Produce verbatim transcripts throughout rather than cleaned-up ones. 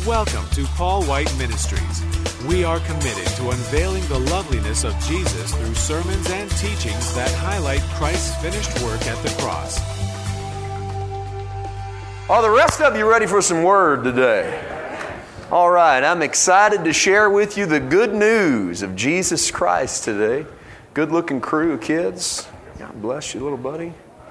Welcome to Paul White Ministries. We are committed to unveiling the loveliness of Jesus through sermons and teachings that highlight Christ's finished work at the cross. Are the rest of you ready for some word today? All right, I'm excited to share with you the good news of Jesus Christ today. Good-looking crew of kids. God bless you, little buddy.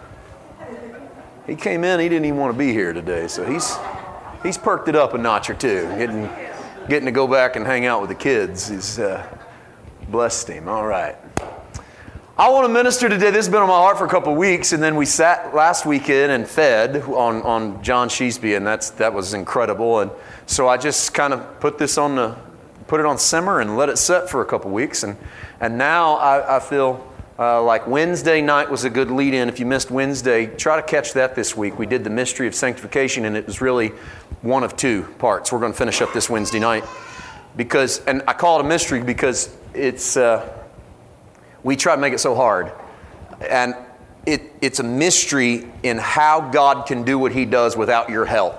He came in, he didn't even want to be here today, so he's he's perked it up a notch or two, getting getting to go back and hang out with the kids. He's uh, blessed him. All right. I want to minister today. This has been on my heart for a couple of weeks, and then we sat last weekend and fed on, on John Sheesby, and that's that was incredible. And so I just kind of put this on the put it on simmer and let it set for a couple of weeks, and and now I, I feel. Uh, like Wednesday night was a good lead-in. If you missed Wednesday, try to catch that this week. We did the mystery of sanctification, and it was really one of two parts. We're going to finish up this Wednesday night. because, and I call it a mystery because it's, uh, we try to make it so hard. And it, it's a mystery in how God can do what He does without your help.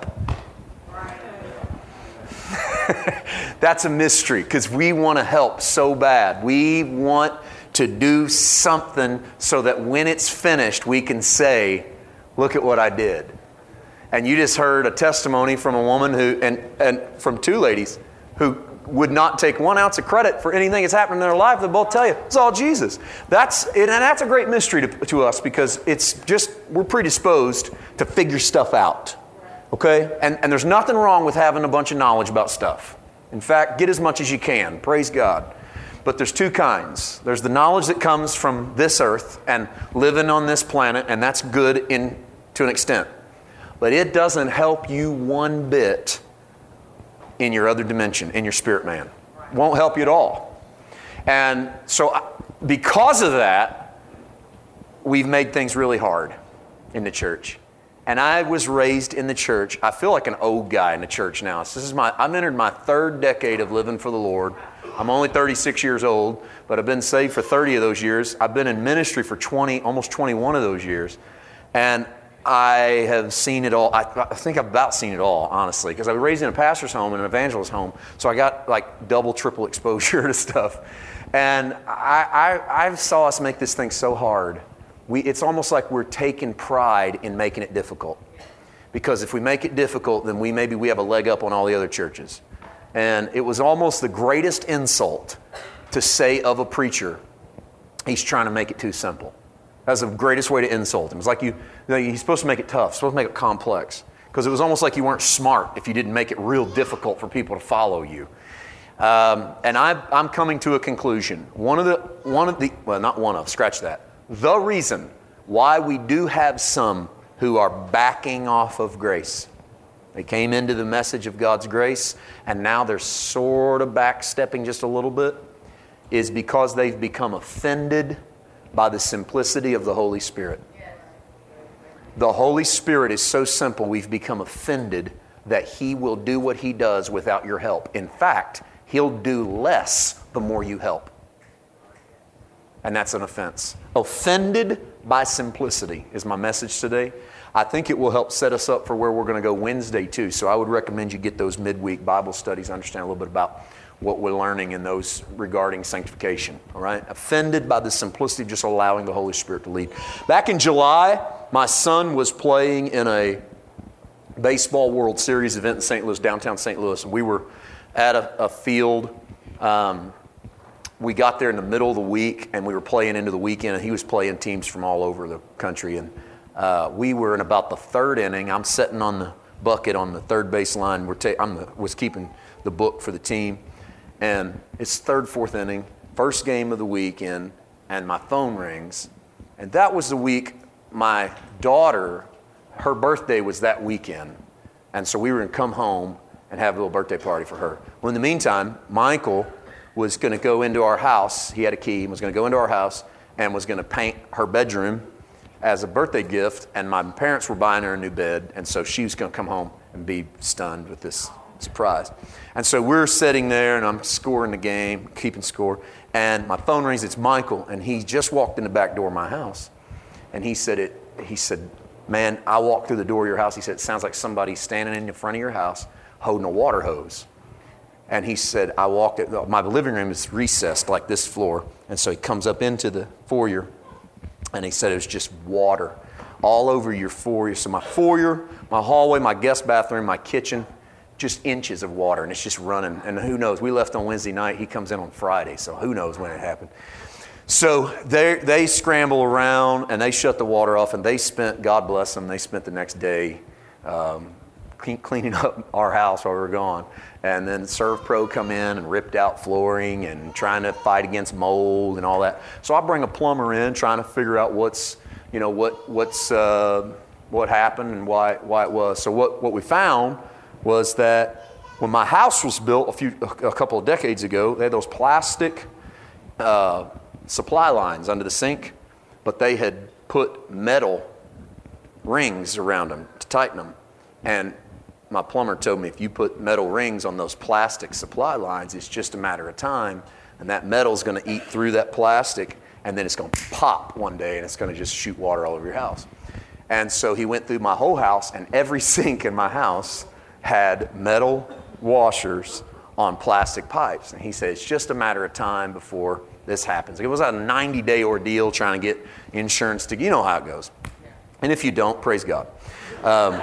That's a mystery because we want to help so bad. We want to do something so that when it's finished, we can say, look at what I did. And you just heard a testimony from a woman who, and, and from two ladies who would not take one ounce of credit for anything that's happened in their life. They both tell you, it's all Jesus. That's, and that's a great mystery to, to us because it's just, we're predisposed to figure stuff out. Okay? And, and there's nothing wrong with having a bunch of knowledge about stuff. In fact, get as much as you can. Praise God. But there's two kinds. There's the knowledge that comes from this earth and living on this planet, and that's good in to an extent. But it doesn't help you one bit in your other dimension, in your spirit man. Won't help you at all. And so because of that, we've made things really hard in the church. And I was raised in the church. I feel like an old guy in the church now. This is my, I've entered my third decade of living for the Lord. I'm only thirty-six years old, but I've been saved for thirty of those years. I've been in ministry for twenty, almost twenty-one of those years. And I have seen it all. I, I think I've about seen it all, honestly, because I was raised in a pastor's home and an evangelist's home. So I got like double, triple exposure to stuff. And I, I, I saw us make this thing so hard. We, it's almost like we're taking pride in making it difficult. Because if we make it difficult, then we maybe we have a leg up on all the other churches. And it was almost the greatest insult to say of a preacher, he's trying to make it too simple. That's the greatest way to insult him. It's like you, you know, he's supposed to make it tough, supposed to make it complex. Because it was almost like you weren't smart if you didn't make it real difficult for people to follow you. Um, and I, I'm coming to a conclusion. One of the, one of the, well, not one of, scratch that. The reason why we do have some who are backing off of grace. They came into the message of God's grace, and now they're sort of backstepping just a little bit, is because they've become offended by the simplicity of the Holy Spirit. The Holy Spirit is so simple, we've become offended that He will do what He does without your help. In fact, He'll do less the more you help. And that's an offense. Offended by simplicity is my message today. I think it will help set us up for where we're going to go Wednesday too. So I would recommend you get those midweek Bible studies, understand a little bit about what we're learning in those regarding sanctification. All right? Offended by the simplicity of just allowing the Holy Spirit to lead. Back in July, my son was playing in a baseball World Series event in Saint Louis, downtown Saint Louis. And we were at a, a field. Um, we got there in the middle of the week, and we were playing into the weekend, and he was playing teams from all over the country. And uh, we were in about the third inning. I'm sitting on the bucket on the third base line. We're ta- I'm the, was keeping the book for the team. And it's third, fourth inning, first game of the weekend, and my phone rings. And that was the week my daughter, her birthday was that weekend. And so we were going to come home and have a little birthday party for her. Well, in the meantime, Michael was going to go into our house. He had a key, was going to go into our house and was going to paint her bedroom as a birthday gift. And my parents were buying her a new bed. And so she was going to come home and be stunned with this surprise. And so we're sitting there and I'm scoring the game, keeping score. And my phone rings, it's Michael. And he just walked in the back door of my house. And he said, it. he said, man, I walked through the door of your house. He said, it sounds like somebody standing in the front of your house holding a water hose. And he said, I walked it, my living room is recessed like this floor. And so he comes up into the foyer, and he said it was just water all over your foyer. So my foyer, my hallway, my guest bathroom, my kitchen, just inches of water, and it's just running. And who knows, we left on Wednesday night, he comes in on Friday, so who knows when it happened. So they they scramble around, and they shut the water off, and they spent, God bless them, they spent the next day um, clean, cleaning up our house while we were gone. And then ServPro come in and ripped out flooring and trying to fight against mold and all that. So I bring a plumber in, trying to figure out what's, you know, what what's uh, what happened and why why it was. So what, what we found was that when my house was built a few a couple of decades ago, they had those plastic uh, supply lines under the sink, but they had put metal rings around them to tighten them. And my plumber told me if you put metal rings on those plastic supply lines, it's just a matter of time, and that metal's going to eat through that plastic, and then it's going to pop one day, and it's going to just shoot water all over your house. And so he went through my whole house, and every sink in my house had metal washers on plastic pipes. And he said, it's just a matter of time before this happens. It was a ninety-day ordeal trying to get insurance to, you know how it goes. And if you don't, praise God. Um,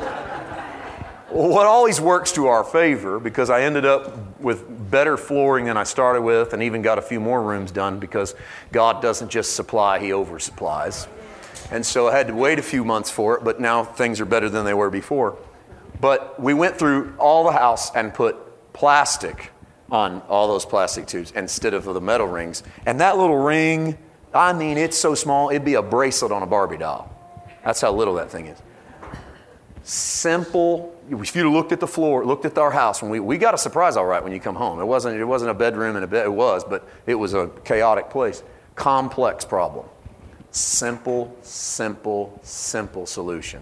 What always works to our favor, because I ended up with better flooring than I started with, and even got a few more rooms done, because God doesn't just supply, He oversupplies. And so I had to wait a few months for it, but now things are better than they were before. But we went through all the house and put plastic on all those plastic tubes instead of the metal rings. And that little ring, I mean, it's so small, it'd be a bracelet on a Barbie doll. That's how little that thing is. Simple. If you looked at the floor, looked at our house, when we, we got a surprise all right when you come home. It wasn't it wasn't a bedroom and a bed. It was, but it was a chaotic place. Complex problem. Simple, simple, simple solution.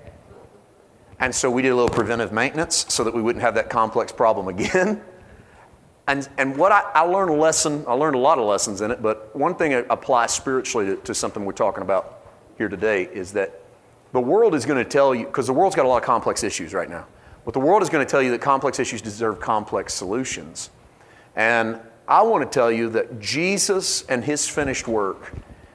And so we did a little preventive maintenance so that we wouldn't have that complex problem again. And and what I, I learned a lesson, I learned a lot of lessons in it, but one thing that applies spiritually to, to something we're talking about here today is that the world is going to tell you, because the world's got a lot of complex issues right now, but the world is going to tell you that complex issues deserve complex solutions. And I want to tell you that Jesus and His finished work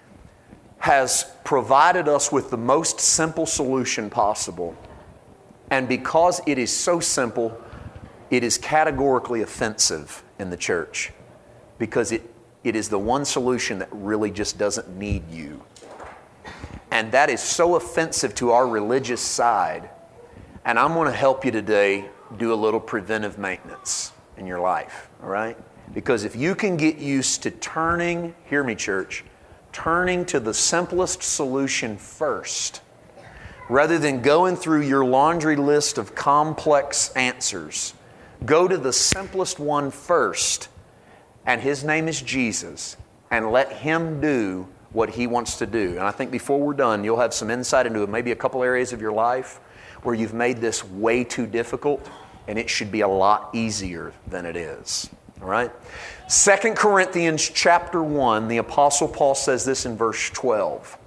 has provided us with the most simple solution possible. And because it is so simple, it is categorically offensive in the church, because it, it is the one solution that really just doesn't need you. And that is so offensive to our religious side. And I'm going to help you today do a little preventive maintenance in your life, all right? Because if you can get used to turning, hear me church, turning to the simplest solution first, rather than going through your laundry list of complex answers, go to the simplest one first, and His name is Jesus, and let Him do what He wants to do. And I think before we're done, you'll have some insight into maybe a couple areas of your life where you've made this way too difficult, and it should be a lot easier than it is. All right? Second Corinthians chapter one, the Apostle Paul says this in verse twelve.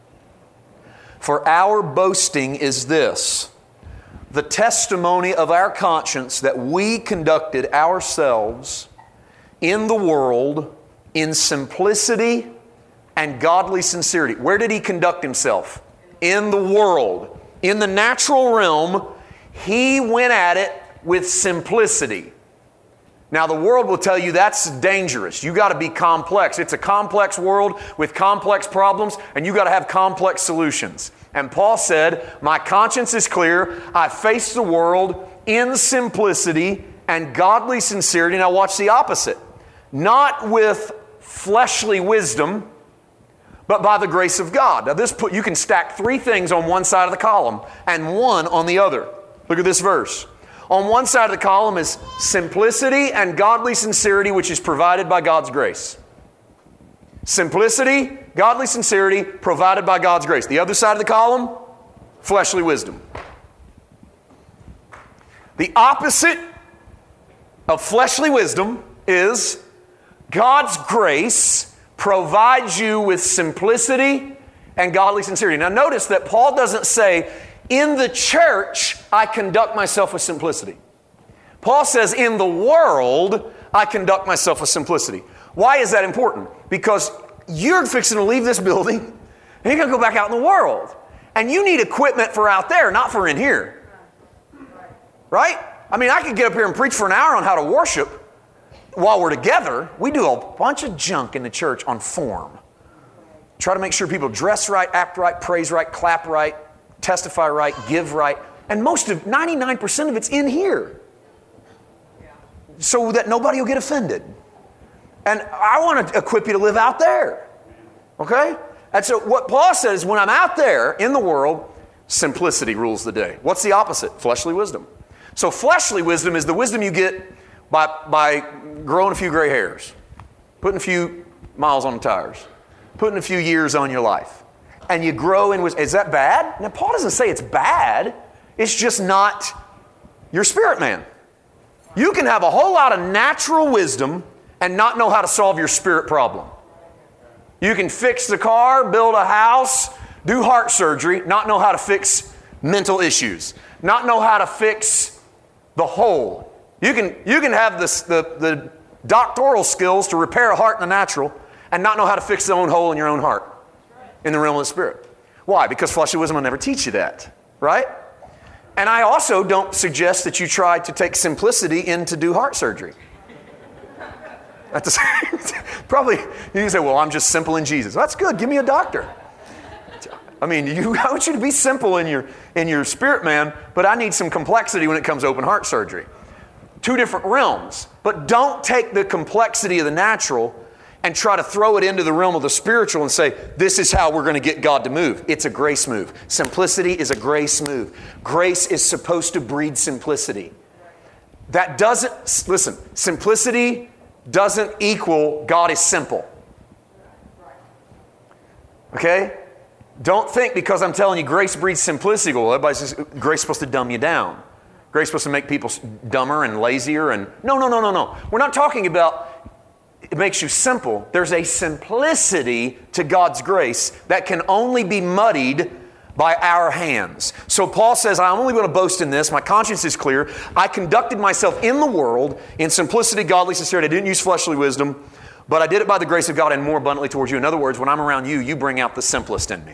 For our boasting is this, the testimony of our conscience that we conducted ourselves in the world in simplicity and godly sincerity. Where did He conduct Himself? In the world. In the natural realm, He went at it with simplicity. Now the world will tell you that's dangerous. You got to be complex. It's a complex world with complex problems, and you got to have complex solutions. And Paul said, my conscience is clear. I face the world in simplicity and godly sincerity. Now watch the opposite. Not with fleshly wisdom, but by the grace of God. Now this put, you can stack three things on one side of the column and one on the other. Look at this verse. On one side of the column is simplicity and godly sincerity, which is provided by God's grace. Simplicity, godly sincerity, provided by God's grace. The other side of the column, fleshly wisdom. The opposite of fleshly wisdom is God's grace provides you with simplicity and godly sincerity. Now notice that Paul doesn't say, in the church, I conduct myself with simplicity. Paul says, in the world, I conduct myself with simplicity. Why is that important? Because you're fixing to leave this building, and you're going to go back out in the world. And you need equipment for out there, not for in here. Right? I mean, I could get up here and preach for an hour on how to worship while we're together. We do a bunch of junk in the church on form. Try to make sure people dress right, act right, praise right, clap right, testify right, give right. And most of, ninety-nine percent of it's in here. So that nobody will get offended. And I want to equip you to live out there. Okay? And so what Paul says, when I'm out there in the world, simplicity rules the day. What's the opposite? Fleshly wisdom. So fleshly wisdom is the wisdom you get by, by growing a few gray hairs, putting a few miles on the tires, putting a few years on your life. And you grow in wisdom. Is that bad? Now, Paul doesn't say it's bad. It's just not your spirit man. You can have a whole lot of natural wisdom and not know how to solve your spirit problem. You can fix the car, build a house, do heart surgery, not know how to fix mental issues, not know how to fix the hole. You can, you can have this, the, the doctoral skills to repair a heart in the natural and not know how to fix the own hole in your own heart in the realm of the spirit. Why? Because fleshly wisdom will never teach you that, right? And I also don't suggest that you try to take simplicity in to do heart surgery. At the same, probably you can say, well, I'm just simple in Jesus. That's good. Give me a doctor. I mean, you, I want you to be simple in your, in your spirit, man, but I need some complexity when it comes to open heart surgery. Two different realms. But don't take the complexity of the natural and try to throw it into the realm of the spiritual and say, this is how we're going to get God to move. It's a grace move. Simplicity is a grace move. Grace is supposed to breed simplicity. That doesn't, listen, simplicity doesn't equal God is simple. Okay? Don't think because I'm telling you grace breeds simplicity, well, everybody's just, grace is supposed to dumb you down. Grace is supposed to make people dumber and lazier and... No, no, no, no, no. We're not talking about it makes you simple. There's a simplicity to God's grace that can only be muddied by our hands. So Paul says, I'm only going to boast in this. My conscience is clear. I conducted myself in the world in simplicity, godly sincerity. I didn't use fleshly wisdom, but I did it by the grace of God and more abundantly towards you. In other words, when I'm around you, you bring out the simplest in me.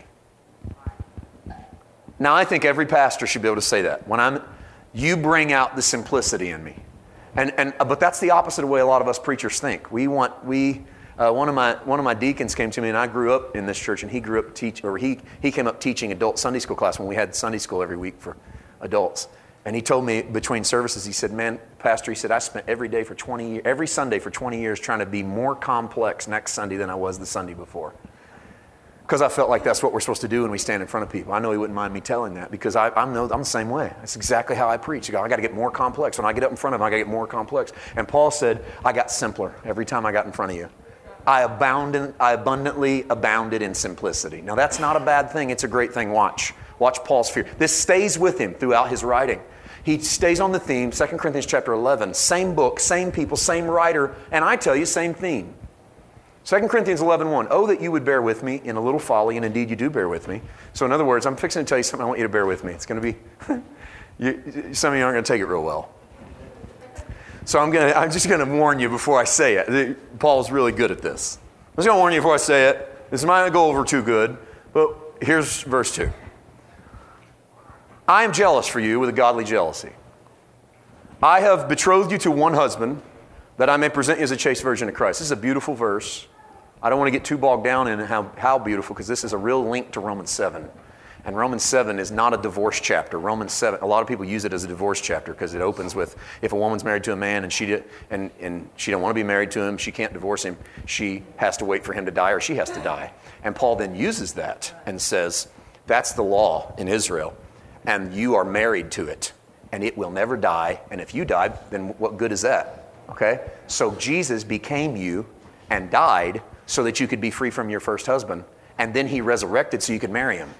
Now, I think every pastor should be able to say that. When I'm, you bring out the simplicity in me. And, and, but that's the opposite of the way a lot of us preachers think. We want, we... Uh, one of my one of my deacons came to me, and I grew up in this church, and he grew up teach, or he he came up teaching adult Sunday school class when we had Sunday school every week for adults. And he told me between services, he said, "Man, Pastor," he said, "I spent every day for twenty years, every Sunday for twenty years trying to be more complex next Sunday than I was the Sunday before." Because I felt like that's what we're supposed to do when we stand in front of people. I know he wouldn't mind me telling that because I, I'm, no, I'm the same way. That's exactly how I preach. I got to get more complex. When I get up in front of him, I got to get more complex. And Paul said, I got simpler every time I got in front of you. I, abound I abundantly abounded in simplicity. Now, that's not a bad thing. It's a great thing. Watch. Watch Paul's fear. This stays with him throughout his writing. He stays on the theme, Second Corinthians chapter eleven. Same book, same people, same writer, and I tell you, same theme. Second Corinthians eleven one. Oh, that you would bear with me in a little folly, and indeed you do bear with me. So in other words, I'm fixing to tell you something. I want you to bear with me. It's going to be, you, some of you aren't going to take it real well. So I'm going to, I'm just going to warn you before I say it. Paul's really good at this. I'm just going to warn you before I say it. This might not go over too good, but here's verse two. I am jealous for you with a godly jealousy. I have betrothed you to one husband, that I may present you as a chaste virgin of Christ. This is a beautiful verse. I don't want to get too bogged down in how, how beautiful, because this is a real link to Romans seven. And Romans seven is not a divorce chapter. Romans seven, a lot of people use it as a divorce chapter because it opens with, if a woman's married to a man and she did, and, and she don't want to be married to him, she can't divorce him, she has to wait for him to die or she has to die. And Paul then uses that and says, that's the law in Israel, and you are married to it, and it will never die. And if you die, then what good is that? Okay? So Jesus became you and died so that you could be free from your first husband, and then he resurrected so you could marry him.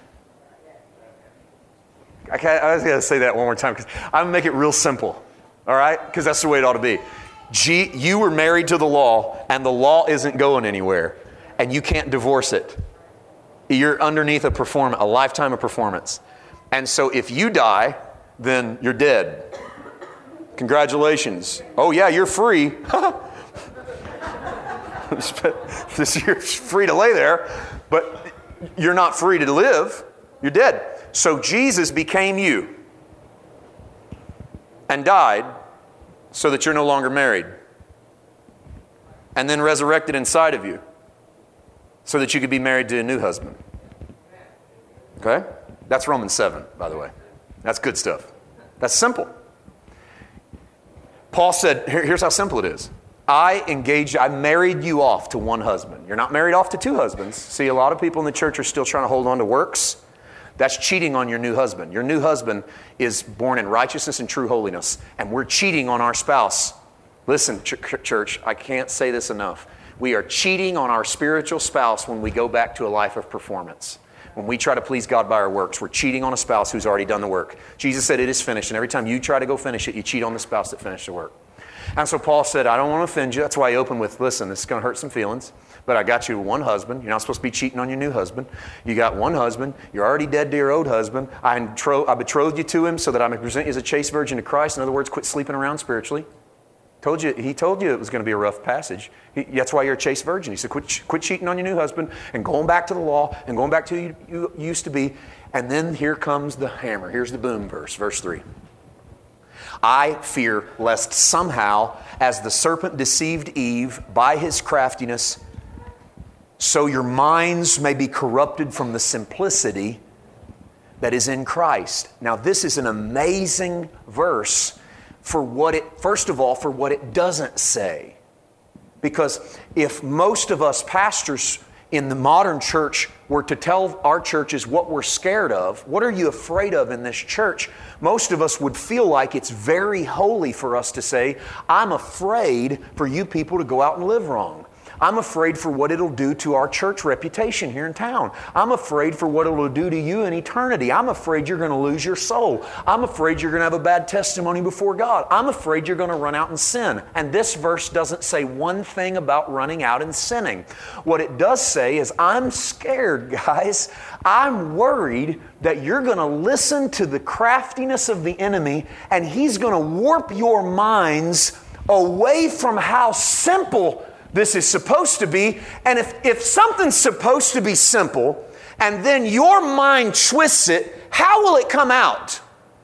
I, can't, I was going to say that one more time because I'm going to make it real simple, all right? Because that's the way it ought to be. G, you were married to the law, and the law isn't going anywhere, and you can't divorce it. You're underneath a perform- a lifetime of performance. And so if you die, then you're dead. Congratulations. Oh yeah, you're free. You're free to lay there, but you're not free to live. You're dead. So Jesus became you and died so that you're no longer married, and then resurrected inside of you so that you could be married to a new husband. Okay? That's Romans seven, by the way. That's good stuff. That's simple. Paul said, here, here's how simple it is. I engaged, I married you off to one husband. You're not married off to two husbands. See, a lot of people in the church are still trying to hold on to works. That's cheating on your new husband. Your new husband is born in righteousness and true holiness, and we're cheating on our spouse. Listen, ch- church, I can't say this enough. We are cheating on our spiritual spouse when we go back to a life of performance. When we try to please God by our works, we're cheating on a spouse who's already done the work. Jesus said it is finished, and every time you try to go finish it, you cheat on the spouse that finished the work. And so Paul said, I don't want to offend you. That's why I opened with, listen, this is going to hurt some feelings, but I got you one husband. You're not supposed to be cheating on your new husband. You got one husband. You're already dead to your old husband. I, intro- I betrothed you to him so that I may present you as a chaste virgin to Christ. In other words, quit sleeping around spiritually. Told you, he told you it was going to be a rough passage. He, that's why you're a chaste virgin. He said, quit, quit cheating on your new husband and going back to the law and going back to who you, you used to be. And then here comes the hammer. Here's the boom verse, verse three. I fear lest somehow, as the serpent deceived Eve by his craftiness, so your minds may be corrupted from the simplicity that is in Christ. Now, this is an amazing verse for what it, first of all, for what it doesn't say. Because if most of us pastors in the modern church were to tell our churches what we're scared of, what are you afraid of in this church? Most of us would feel like it's very holy for us to say, I'm afraid for you people to go out and live wrong. I'm afraid for what it'll do to our church reputation here in town. I'm afraid for what it'll do to you in eternity. I'm afraid you're going to lose your soul. I'm afraid you're going to have a bad testimony before God. I'm afraid you're going to run out and sin. And this verse doesn't say one thing about running out and sinning. What it does say is, I'm scared, guys. I'm worried that you're going to listen to the craftiness of the enemy, and he's going to warp your minds away from how simple this is supposed to be. And if, if something's supposed to be simple and then your mind twists it, how will it come out?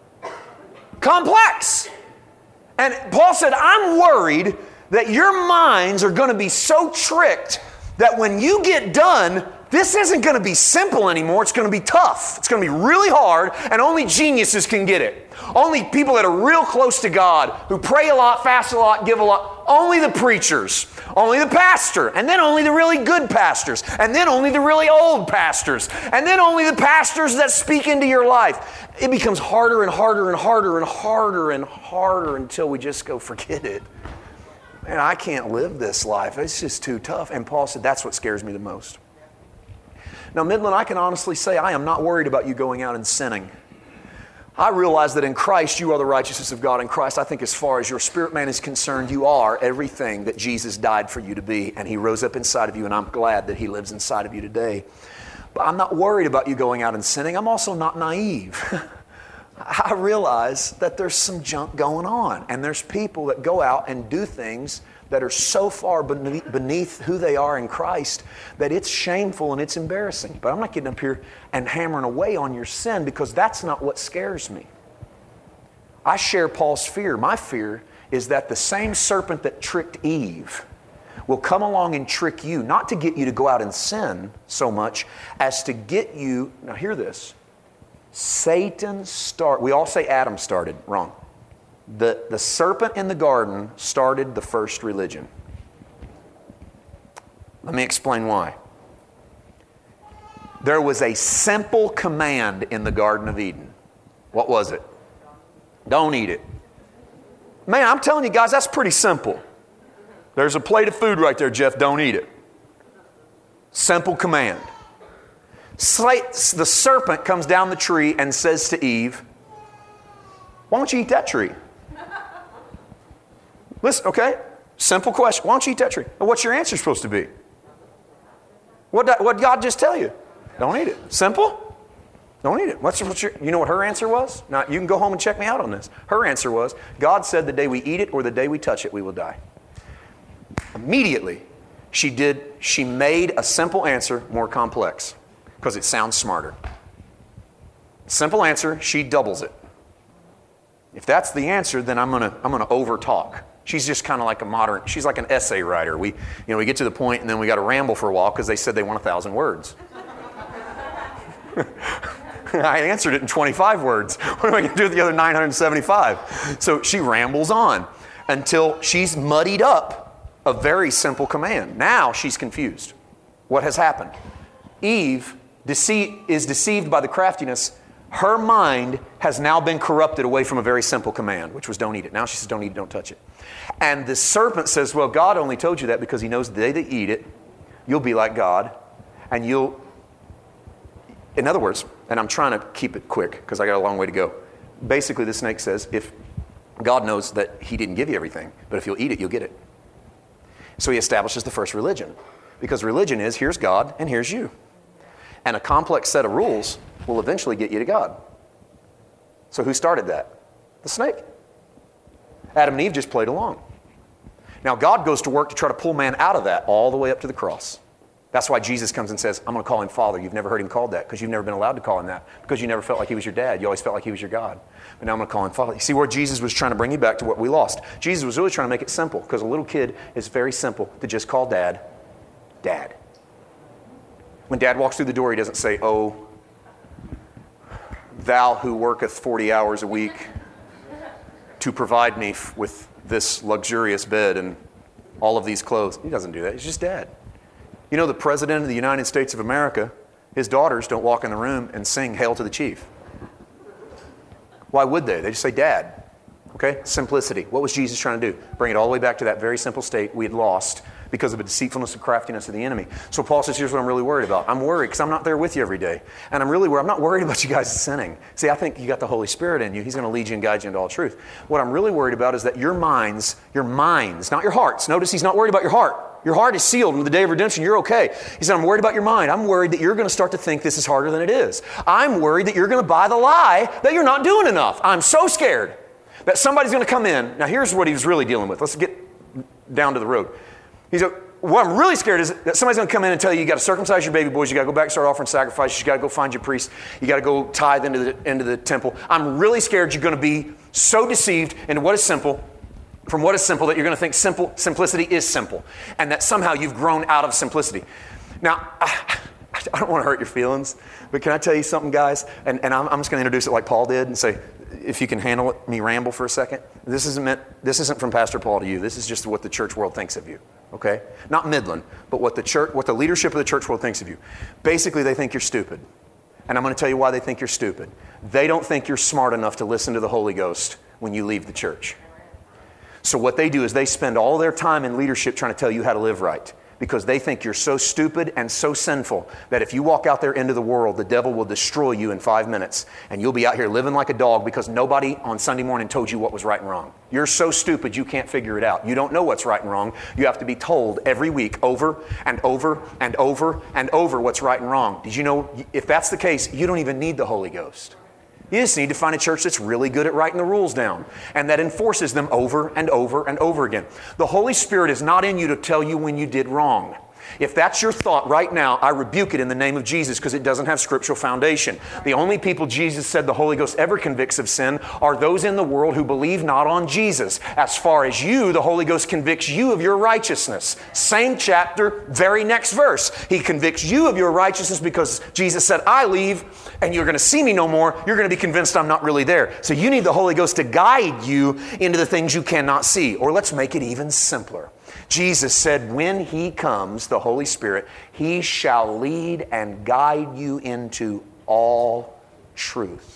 Complex. And Paul said, I'm worried that your minds are going to be so tricked that when you get done, this isn't going to be simple anymore. It's going to be tough. It's going to be really hard, and only geniuses can get it. Only people that are real close to God, who pray a lot, fast a lot, give a lot. Only the preachers, only the pastor, and then only the really good pastors, and then only the really old pastors, and then only the pastors that speak into your life. It becomes harder and harder and harder and harder and harder until we just go, forget it. Man, I can't live this life. It's just too tough. And Paul said, that's what scares me the most. Now, Midland, I can honestly say I am not worried about you going out and sinning. I realize that in Christ, you are the righteousness of God. In Christ, I think as far as your spirit man is concerned, you are everything that Jesus died for you to be. And He rose up inside of you, and I'm glad that He lives inside of you today. But I'm not worried about you going out and sinning. I'm also not naive. I realize that there's some junk going on. And there's people that go out and do things that are so far beneath, beneath who they are in Christ that it's shameful and it's embarrassing. But I'm not getting up here and hammering away on your sin, because that's not what scares me. I share Paul's fear. My fear is that the same serpent that tricked Eve will come along and trick you, not to get you to go out and sin so much as to get you, now hear this, Satan start, we all say Adam started, wrong. The, the serpent in the garden started the first religion. Let me explain why. There was a simple command in the Garden of Eden. What was it? Don't eat it. Man, I'm telling you guys, that's pretty simple. There's a plate of food right there, Jeff. Don't eat it. Simple command. The serpent comes down the tree and says to Eve, why don't you eat that tree? Listen, okay? Simple question. Why don't you eat that tree? Well, what's your answer supposed to be? What did God just tell you? Don't eat it. Simple? Don't eat it. What's, what's your, you know what her answer was? Now, you can go home and check me out on this. Her answer was, God said the day we eat it or the day we touch it, we will die. Immediately, she did, she made a simple answer more complex because it sounds smarter. Simple answer, she doubles it. If that's the answer, then I'm gonna I'm gonna over talk. She's just kind of like a modern, she's like an essay writer. We, you know, we get to the point and then we got to ramble for a while because they said they want a thousand words. I answered it in twenty-five words. What am I going to do with the other nine hundred seventy-five? So she rambles on until she's muddied up a very simple command. Now she's confused. What has happened? Eve dece- is deceived by the craftiness. Her mind has now been corrupted away from a very simple command, which was don't eat it. Now she says don't eat it, don't touch it. And the serpent says, well, God only told you that because he knows the day that you eat it, you'll be like God, and you'll... In other words, and I'm trying to keep it quick because I got a long way to go. Basically, the snake says, if God knows that he didn't give you everything, but if you'll eat it, you'll get it. So he establishes the first religion. Because religion is, here's God and here's you. And a complex set of rules will eventually get you to God. So who started that? The snake. Adam and Eve just played along. Now God goes to work to try to pull man out of that all the way up to the cross. That's why Jesus comes and says, I'm going to call him Father. You've never heard him called that because you've never been allowed to call him that because you never felt like he was your dad. You always felt like he was your God. But now I'm going to call him Father. You see where Jesus was trying to bring you back to what we lost. Jesus was really trying to make it simple because a little kid is very simple to just call Dad, Dad. When Dad walks through the door, he doesn't say, oh, thou who worketh forty hours a week to provide me f- with this luxurious bed and all of these clothes. He doesn't do that. He's just Dad. You know, the President of the United States of America, his daughters don't walk in the room and sing Hail to the Chief. Why would they? They just say Dad. Okay? Simplicity. What was Jesus trying to do? Bring it all the way back to that very simple state we had lost because of the deceitfulness and craftiness of the enemy. So Paul says, here's what I'm really worried about. I'm worried because I'm not there with you every day. And I'm really worried. I'm not worried about you guys sinning. See, I think you got the Holy Spirit in you. He's going to lead you and guide you into all truth. What I'm really worried about is that your minds, your minds, not your hearts. Notice he's not worried about your heart. Your heart is sealed in the day of redemption. You're okay. He said, I'm worried about your mind. I'm worried that you're going to start to think this is harder than it is. I'm worried that you're going to buy the lie that you're not doing enough. I'm so scared that somebody's going to come in. Now, here's what he was really dealing with. Let's get down to the road. He said, what I'm really scared is that somebody's going to come in and tell you, you got to circumcise your baby boys. You got to go back and start offering sacrifices. You got to go find your priest. You got to go tithe into the, into the temple. I'm really scared you're going to be so deceived into what is simple from what is simple that you're going to think simple simplicity is simple and that somehow you've grown out of simplicity. Now, I, I don't want to hurt your feelings, but can I tell you something, guys? And, and I'm, I'm just going to introduce it like Paul did and say, if you can handle it, me ramble for a second. This isn't meant, this isn't from Pastor Paul to you. This is just what the church world thinks of you. Okay? Not Midland, but what the church, what the leadership of the church world thinks of you. Basically, they think you're stupid. And I'm going to tell you why they think you're stupid. They don't think you're smart enough to listen to the Holy Ghost when you leave the church. So what they do is they spend all their time in leadership trying to tell you how to live right because they think you're so stupid and so sinful that if you walk out there into the world, the devil will destroy you in five minutes and you'll be out here living like a dog because nobody on Sunday morning told you what was right and wrong. You're so stupid you can't figure it out. You don't know what's right and wrong. You have to be told every week over and over and over and over what's right and wrong. Did you know if that's the case, you don't even need the Holy Ghost. You just need to find a church that's really good at writing the rules down and that enforces them over and over and over again. The Holy Spirit is not in you to tell you when you did wrong. If that's your thought right now, I rebuke it in the name of Jesus because it doesn't have scriptural foundation. The only people Jesus said the Holy Ghost ever convicts of sin are those in the world who believe not on Jesus. As far as you, the Holy Ghost convicts you of your righteousness. Same chapter, very next verse. He convicts you of your righteousness because Jesus said, I leave and you're going to see me no more. You're going to be convinced I'm not really there. So you need the Holy Ghost to guide you into the things you cannot see. Or let's make it even simpler. Jesus said, when He comes, the Holy Spirit, He shall lead and guide you into all truth.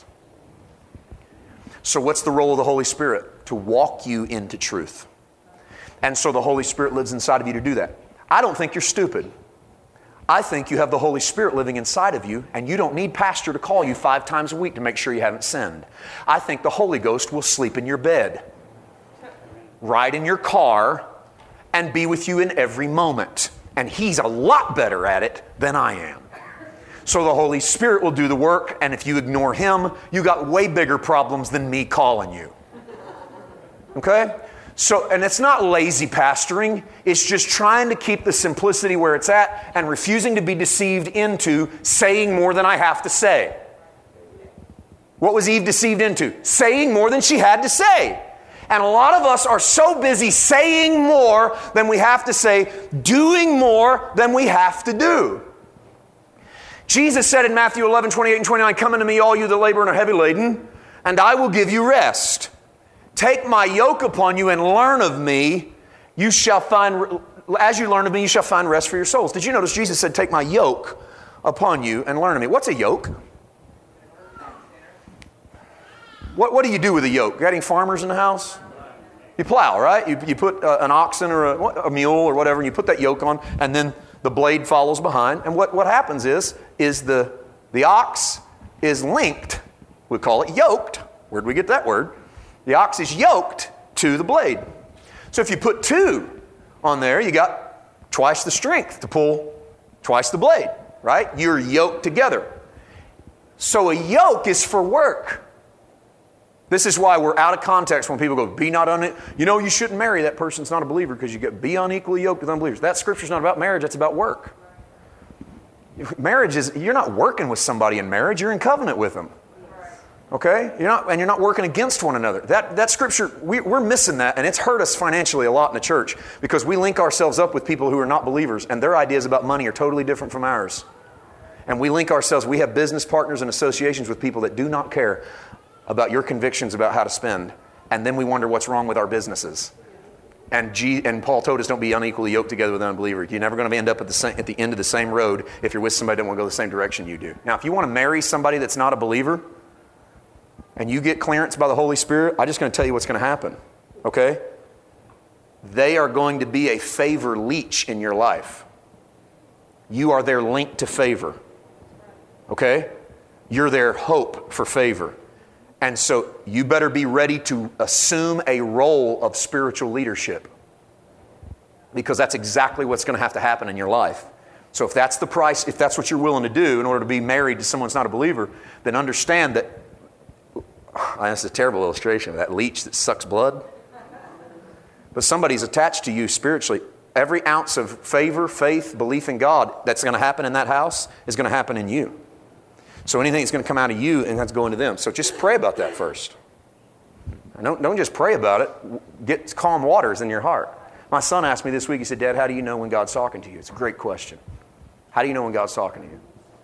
So what's the role of the Holy Spirit? To walk you into truth. And so the Holy Spirit lives inside of you to do that. I don't think you're stupid. I think you have the Holy Spirit living inside of you, and you don't need pastor to call you five times a week to make sure you haven't sinned. I think the Holy Ghost will sleep in your bed, ride in your car, and be with you in every moment. And He's a lot better at it than I am. So the Holy Spirit will do the work, and if you ignore Him, you got way bigger problems than me calling you. Okay? So, and it's not lazy pastoring. It's just trying to keep the simplicity where it's at and refusing to be deceived into saying more than I have to say. What was Eve deceived into? Saying more than she had to say. And a lot of us are so busy saying more than we have to say, doing more than we have to do. Jesus said in Matthew eleven, twenty-eight and twenty-nine, "Come unto me, all you that labor and are heavy laden, and I will give you rest. Take my yoke upon you and learn of me. You shall find, as you learn of me, you shall find rest for your souls." Did you notice Jesus said, "Take my yoke upon you and learn of me"? What's a yoke? What, what do you do with a yoke? Got any farmers in the house? You plow, right? You, you put uh, an oxen or a, a mule or whatever, and you put that yoke on, and then the blade follows behind. And what, what happens is, is the, the ox is linked. We call it yoked. Where'd we get that word? The ox is yoked to the blade. So if you put two on there, you got twice the strength to pull twice the blade, right? You're yoked together. So a yoke is for work. This is why we're out of context when people go, be not un... You know, you shouldn't marry that person that's not a believer because you get be unequally yoked with unbelievers. That scripture's not about marriage, it's about work. Marriage is, you're not working with somebody in marriage, you're in covenant with them. Okay? You're not, and you're not working against one another. That, that scripture, we, we're missing that, and it's hurt us financially a lot in the church because we link ourselves up with people who are not believers, and their ideas about money are totally different from ours. And we link ourselves, we have business partners and associations with people that do not care about your convictions about how to spend, and then we wonder what's wrong with our businesses. And G, and Paul told us don't be unequally yoked together with an unbeliever. You're never going to end up at the same, at the end of the same road if you're with somebody that don't want to go the same direction you do. Now, if you want to marry somebody that's not a believer, and you get clearance by the Holy Spirit, I'm just going to tell you what's going to happen. Okay? They are going to be a favor leech in your life. You are their link to favor. Okay? You're their hope for favor. And so you better be ready to assume a role of spiritual leadership, because that's exactly what's going to have to happen in your life. So if that's the price, if that's what you're willing to do in order to be married to someone that's not a believer, then understand that, that's a terrible illustration of that leech that sucks blood. But somebody's attached to you spiritually. Every ounce of favor, faith, belief in God that's going to happen in that house is going to happen in you. So anything that's going to come out of you, and that's going to them. So just pray about that first. Don't, don't just pray about it. Get calm waters in your heart. My son asked me this week, he said, "Dad, how do you know when God's talking to you?" It's a great question. How do you know when God's talking to you?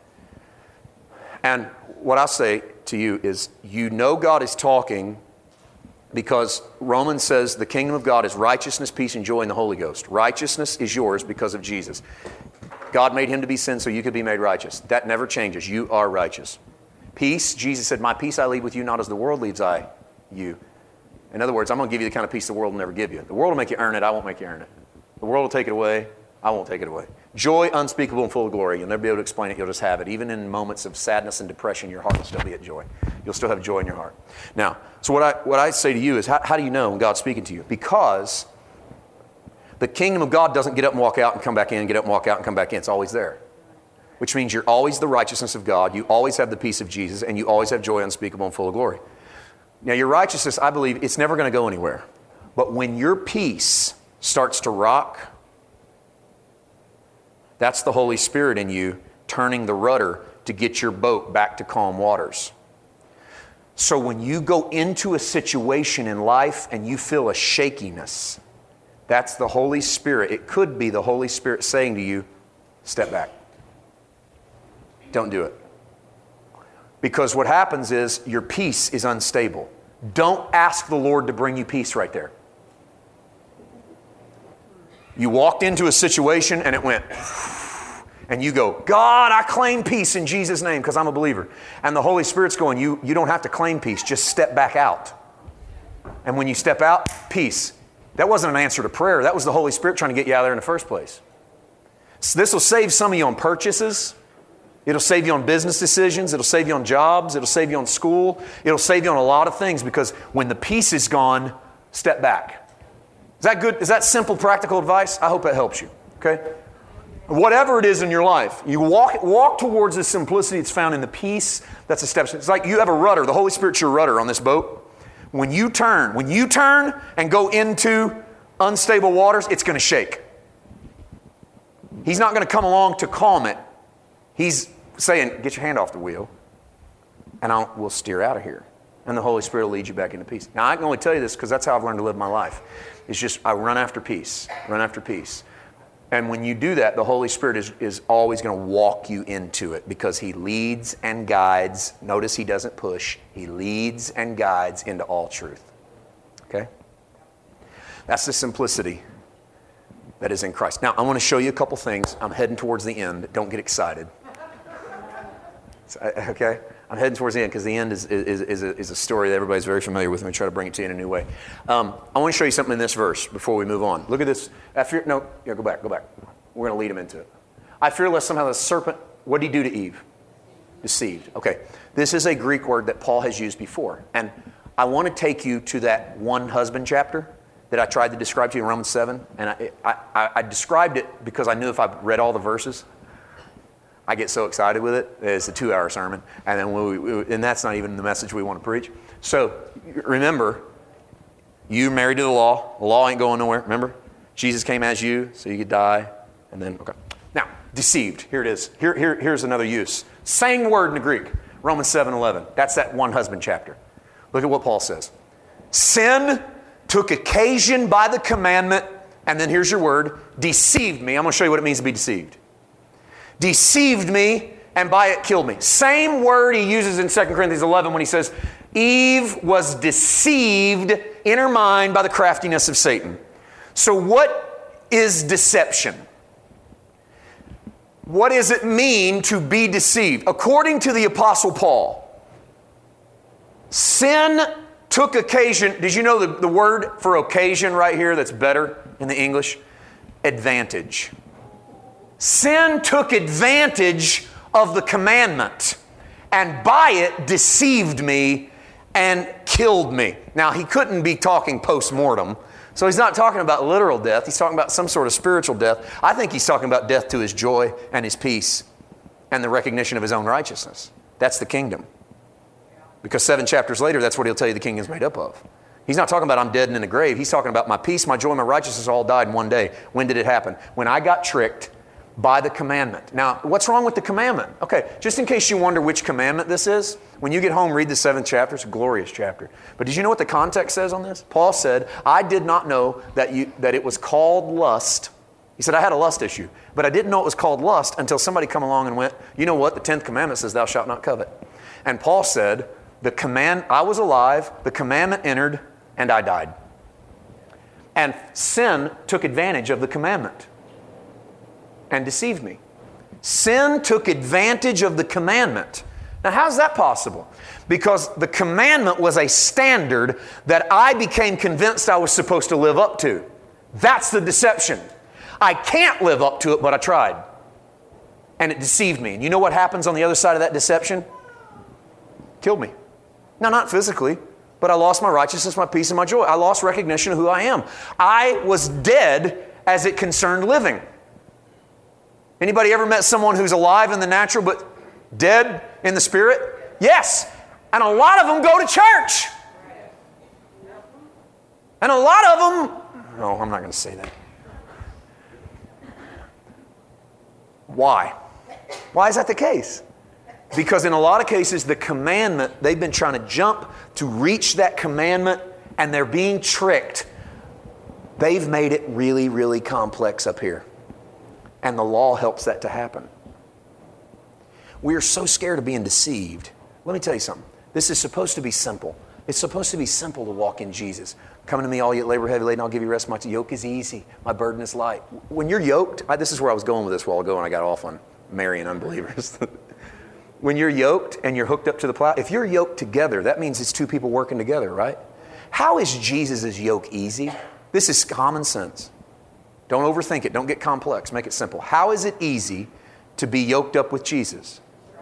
And what I say to you is, you know God is talking because Romans says the kingdom of God is righteousness, peace, and joy in the Holy Ghost. Righteousness is yours because of Jesus. God made him to be sin so you could be made righteous. That never changes. You are righteous. Peace, Jesus said, "My peace I leave with you, not as the world leaves I you." In other words, I'm going to give you the kind of peace the world will never give you. The world will make you earn it. I won't make you earn it. The world will take it away. I won't take it away. Joy unspeakable and full of glory. You'll never be able to explain it. You'll just have it. Even in moments of sadness and depression, your heart will still be at joy. You'll still have joy in your heart. Now, so what I, what I say to you is, how, how do you know when God's speaking to you? Because the kingdom of God doesn't get up and walk out and come back in, get up and walk out and come back in. It's always there. Which means you're always the righteousness of God. You always have the peace of Jesus, and you always have joy unspeakable and full of glory. Now, your righteousness, I believe, it's never going to go anywhere. But when your peace starts to rock, that's the Holy Spirit in you turning the rudder to get your boat back to calm waters. So when you go into a situation in life and you feel a shakiness, that's the Holy Spirit. It could be the Holy Spirit saying to you, step back. Don't do it. Because what happens is your peace is unstable. Don't ask the Lord to bring you peace right there. You walked into a situation and it went, and you go, "God, I claim peace in Jesus' name because I'm a believer." And the Holy Spirit's going, you, you don't have to claim peace. Just step back out. And when you step out, peace. That wasn't an answer to prayer. That was the Holy Spirit trying to get you out of there in the first place. So this will save some of you on purchases. It'll save you on business decisions. It'll save you on jobs. It'll save you on school. It'll save you on a lot of things, because when the peace is gone, step back. Is that good? Is that simple, practical advice? I hope it helps you. Okay? Whatever it is in your life, you walk walk towards the simplicity that's found in the peace that's established. It's like you have a rudder. The Holy Spirit's your rudder on this boat. When you turn, when you turn and go into unstable waters, it's going to shake. He's not going to come along to calm it. He's saying, get your hand off the wheel, and I'll, we'll steer out of here. And the Holy Spirit will lead you back into peace. Now, I can only tell you this because that's how I've learned to live my life. It's just I run after peace, run after peace. And when you do that, the Holy Spirit is, is always going to walk you into it because He leads and guides. Notice He doesn't push. He leads and guides into all truth. Okay? That's the simplicity that is in Christ. Now, I want to show you a couple things. I'm heading towards the end. Don't get excited. Okay? I'm heading towards the end because the end is, is, is, a, is a story that everybody's very familiar with. Let me try to bring it to you in a new way. Um, I want to show you something in this verse before we move on. Look at this. I fear, no, yeah, go back, go back. We're going to lead him into it. I fear lest somehow the serpent, what did he do to Eve? Deceived. Okay. This is a Greek word that Paul has used before. And I want to take you to that one husband chapter that I tried to describe to you in Romans seven. And I, I, I described it because I knew if I read all the verses, I get so excited with it. It's a two-hour sermon, and then we, we, and that's not even the message we want to preach. So remember, you married to the law. The law ain't going nowhere. Remember, Jesus came as you, so you could die, and then okay. Now, deceived. Here it is. Here, here, here's another use. Same word in the Greek. Romans seven eleven. That's that one husband chapter. Look at what Paul says. Sin took occasion by the commandment, and then here's your word, deceived me. I'm going to show you what it means to be deceived. Deceived me, and by it killed me. Same word he uses in Second Corinthians eleven when he says, Eve was deceived in her mind by the craftiness of Satan. So what is deception? What does it mean to be deceived? According to the Apostle Paul, sin took occasion. Did you know the, the word for occasion right here that's better in the English? Advantage. Sin took advantage of the commandment, and by it deceived me and killed me. Now, he couldn't be talking post-mortem, so he's not talking about literal death. He's talking about some sort of spiritual death. I think he's talking about death to his joy and his peace and the recognition of his own righteousness. That's the kingdom. Because seven chapters later, that's what he'll tell you the kingdom is made up of. He's not talking about I'm dead and in the grave. He's talking about my peace, my joy, my righteousness all died in one day. When did it happen? When I got tricked by the commandment. Now, what's wrong with the commandment? Okay, just in case you wonder which commandment this is, when you get home, read the seventh chapter. It's a glorious chapter. But did you know what the context says on this? Paul said, I did not know that you that it was called lust. He said, I had a lust issue, but I didn't know it was called lust until somebody come along and went, you know what? The tenth commandment says, thou shalt not covet. And Paul said, the command, I was alive, the commandment entered, and I died. And sin took advantage of the commandment and deceived me. Sin took advantage of the commandment. Now, how's that possible? Because the commandment was a standard that I became convinced I was supposed to live up to. That's the deception. I can't live up to it, but I tried. And it deceived me. And you know what happens on the other side of that deception? Killed me. Now, not physically, but I lost my righteousness, my peace, and my joy. I lost recognition of who I am. I was dead as it concerned living. Anybody ever met someone who's alive in the natural but dead in the spirit? Yes. And a lot of them go to church. And a lot of them... No, I'm not going to say that. Why? Why is that the case? Because in a lot of cases, the commandment, they've been trying to jump to reach that commandment, and they're being tricked. They've made it really, really complex up here. And the law helps that to happen. We are so scared of being deceived. Let me tell you something. This is supposed to be simple. It's supposed to be simple to walk in Jesus. Come to me, all you labor heavy laden, I'll give you rest. My yoke is easy. My burden is light. When you're yoked, I, this is where I was going with this a while ago, and I got off on marrying unbelievers. When you're yoked and you're hooked up to the plow, if you're yoked together, that means it's two people working together, right? How is Jesus' yoke easy? This is common sense. Don't overthink it. Don't get complex. Make it simple. How is it easy to be yoked up with Jesus?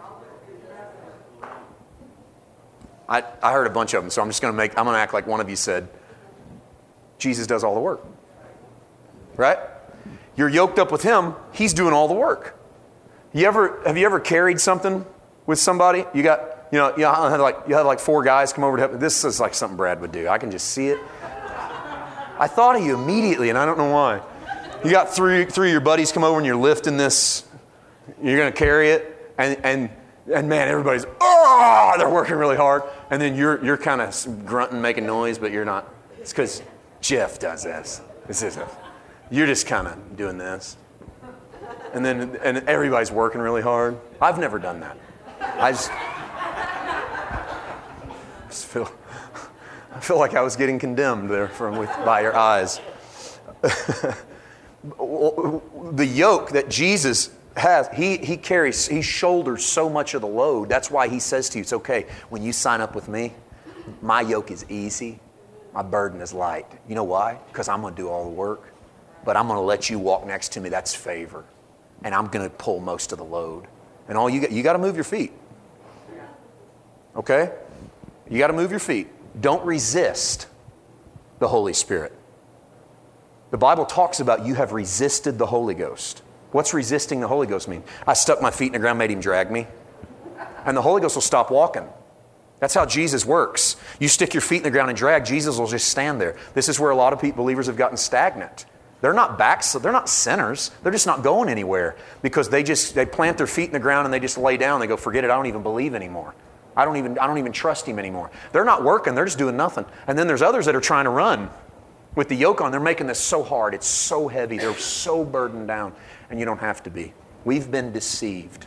I, I heard a bunch of them, so I'm just going to make, I'm going to act like one of you said, Jesus does all the work. Right? you're yoked up with Him, He's doing all the work. You ever, have you ever carried something with somebody? You got, you know, you had like, you had like four guys come over to help. This is like something Brad would do. I can just see it. I thought of you immediately, and I don't know why. You got three, three of your buddies come over, and you're lifting this. You're going to carry it, and and and man, everybody's oh, they're working really hard, and then you're you're kind of grunting, making noise, but you're not. It's because Jeff does this. This is it. You're just kind of doing this, and then and everybody's working really hard. I've never done that. I just, just feel I feel like I was getting condemned there from with by your eyes. The yoke that Jesus has, he, he carries, he shoulders so much of the load. That's why He says to you, it's okay, when you sign up with me, my yoke is easy, my burden is light. You know why? Because I'm going to do all the work, but I'm going to let you walk next to me. That's favor. And I'm going to pull most of the load. And all you got, you got to move your feet. Okay? You got to move your feet. Don't resist the Holy Spirit. The Bible talks about you have resisted the Holy Ghost. What's resisting the Holy Ghost mean? I stuck my feet in the ground, made Him drag me. And the Holy Ghost will stop walking. That's how Jesus works. You stick your feet in the ground and drag, Jesus will just stand there. This is where a lot of people, believers have gotten stagnant. They're not back, so they're not sinners. They're just not going anywhere because they just they plant their feet in the ground and they just lay down. They go, forget it, I don't even believe anymore. I don't even I don't even trust Him anymore. They're not working, they're just doing nothing. And then there's others that are trying to run with the yoke on. They're making this so hard, it's so heavy, they're so burdened down, and you don't have to be. We've been deceived.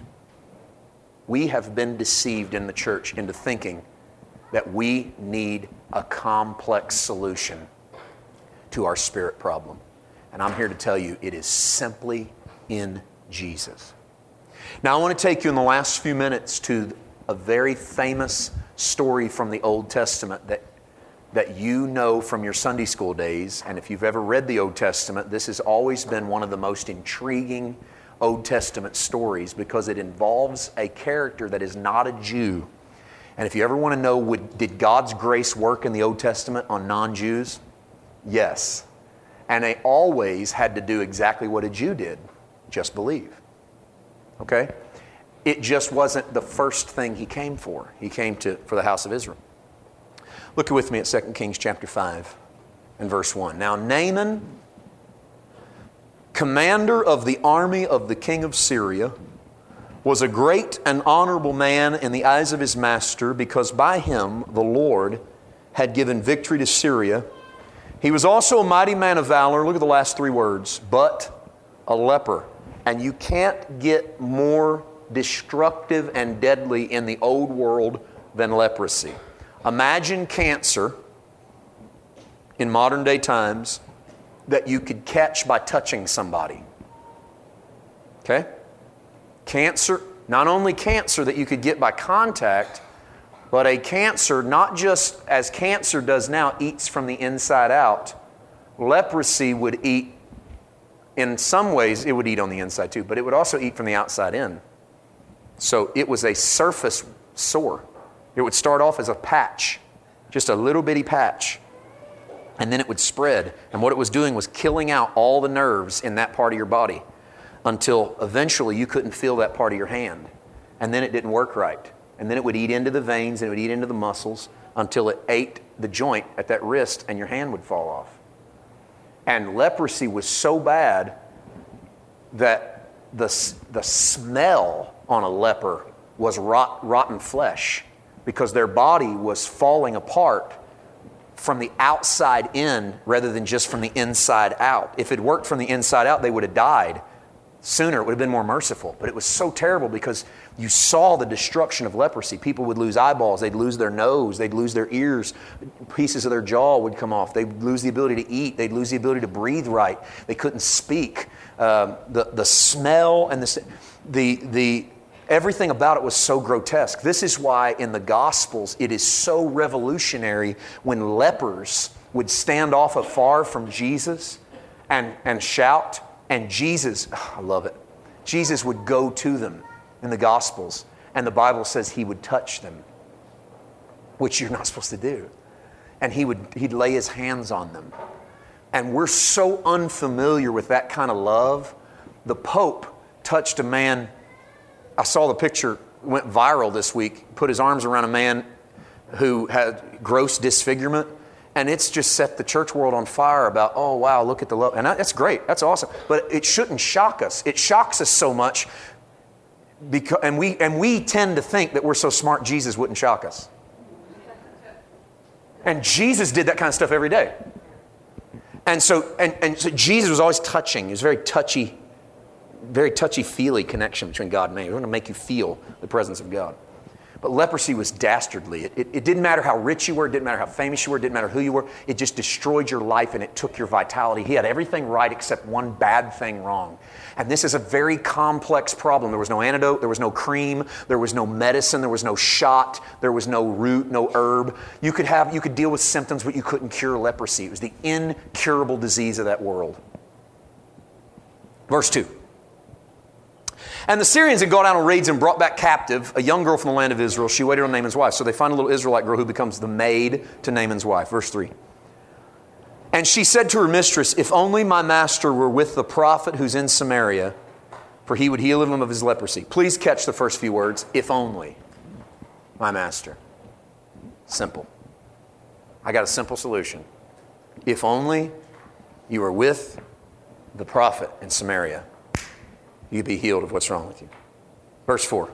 We have been deceived in the church into thinking that we need a complex solution to our spirit problem. And I'm here to tell you, it is simply in Jesus. Now I want to take you in the last few minutes to a very famous story from the Old Testament that that you know from your Sunday school days. And if you've ever read the Old Testament, this has always been one of the most intriguing Old Testament stories because it involves a character that is not a Jew. And if you ever want to know, would, did God's grace work in the Old Testament on non-Jews? Yes. And they always had to do exactly what a Jew did, just believe. Okay? It just wasn't the first thing He came for. He came to for the house of Israel. Look with me at Second Kings chapter five and verse one. Now Naaman, commander of the army of the king of Syria, was a great and honorable man in the eyes of his master because by him the Lord had given victory to Syria. He was also a mighty man of valor. Look at the last three words. But a leper. And you can't get more destructive and deadly in the old world than leprosy. Imagine cancer in modern day times that you could catch by touching somebody. Okay? Cancer, not only cancer that you could get by contact, but a cancer, not just as cancer does now, eats from the inside out. Leprosy would eat, in some ways, it would eat on the inside too, but it would also eat from the outside in. So it was a surface sore. It would start off as a patch, just a little bitty patch, and then it would spread. And what it was doing was killing out all the nerves in that part of your body until eventually you couldn't feel that part of your hand. And then it didn't work right. And then it would eat into the veins and it would eat into the muscles until it ate the joint at that wrist and your hand would fall off. And leprosy was so bad that the, the smell on a leper was rot, rotten flesh, because their body was falling apart from the outside in rather than just from the inside out. If it worked from the inside out, they would have died sooner. It would have been more merciful. But it was so terrible because you saw the destruction of leprosy. People would lose eyeballs. They'd lose their nose. They'd lose their ears. Pieces of their jaw would come off. They'd lose the ability to eat. They'd lose the ability to breathe right. They couldn't speak. Um, the, the smell and the... the, the Everything about it was so grotesque. This is why in the Gospels it is so revolutionary when lepers would stand off afar from Jesus and, and shout, and Jesus, oh, I love it, Jesus would go to them in the Gospels, and the Bible says He would touch them, which you're not supposed to do. And he would, he'd lay His hands on them. And we're so unfamiliar with that kind of love. The Pope touched a man. I saw the picture, went viral this week, put his arms around a man who had gross disfigurement. And it's just set the church world on fire about, oh, wow, look at the love. And that's great. That's awesome. But it shouldn't shock us. It shocks us so much. Because, and we and we tend to think that we're so smart, Jesus wouldn't shock us. And Jesus did that kind of stuff every day. And so, and, and so Jesus was always touching. He was very touchy, very touchy-feely connection between God and man. He was going to make you feel the presence of God. But leprosy was dastardly. It, it, it didn't matter how rich you were. It didn't matter how famous you were. It didn't matter who you were. It just destroyed your life and it took your vitality. He had everything right except one bad thing wrong. And this is a very complex problem. There was no antidote. There was no cream. There was no medicine. There was no shot. There was no root, no herb. You could have, you could deal with symptoms, but you couldn't cure leprosy. It was the incurable disease of that world. Verse two. And the Syrians had gone out on raids and brought back captive a young girl from the land of Israel. She waited on Naaman's wife. So they find a little Israelite girl who becomes the maid to Naaman's wife. Verse three. And she said to her mistress, if only my master were with the prophet who's in Samaria, for he would heal him of his leprosy. Please catch the first few words. If only my master. Simple. I got a simple solution. If only you were with the prophet in Samaria, you'd be healed of what's wrong with you. Verse four.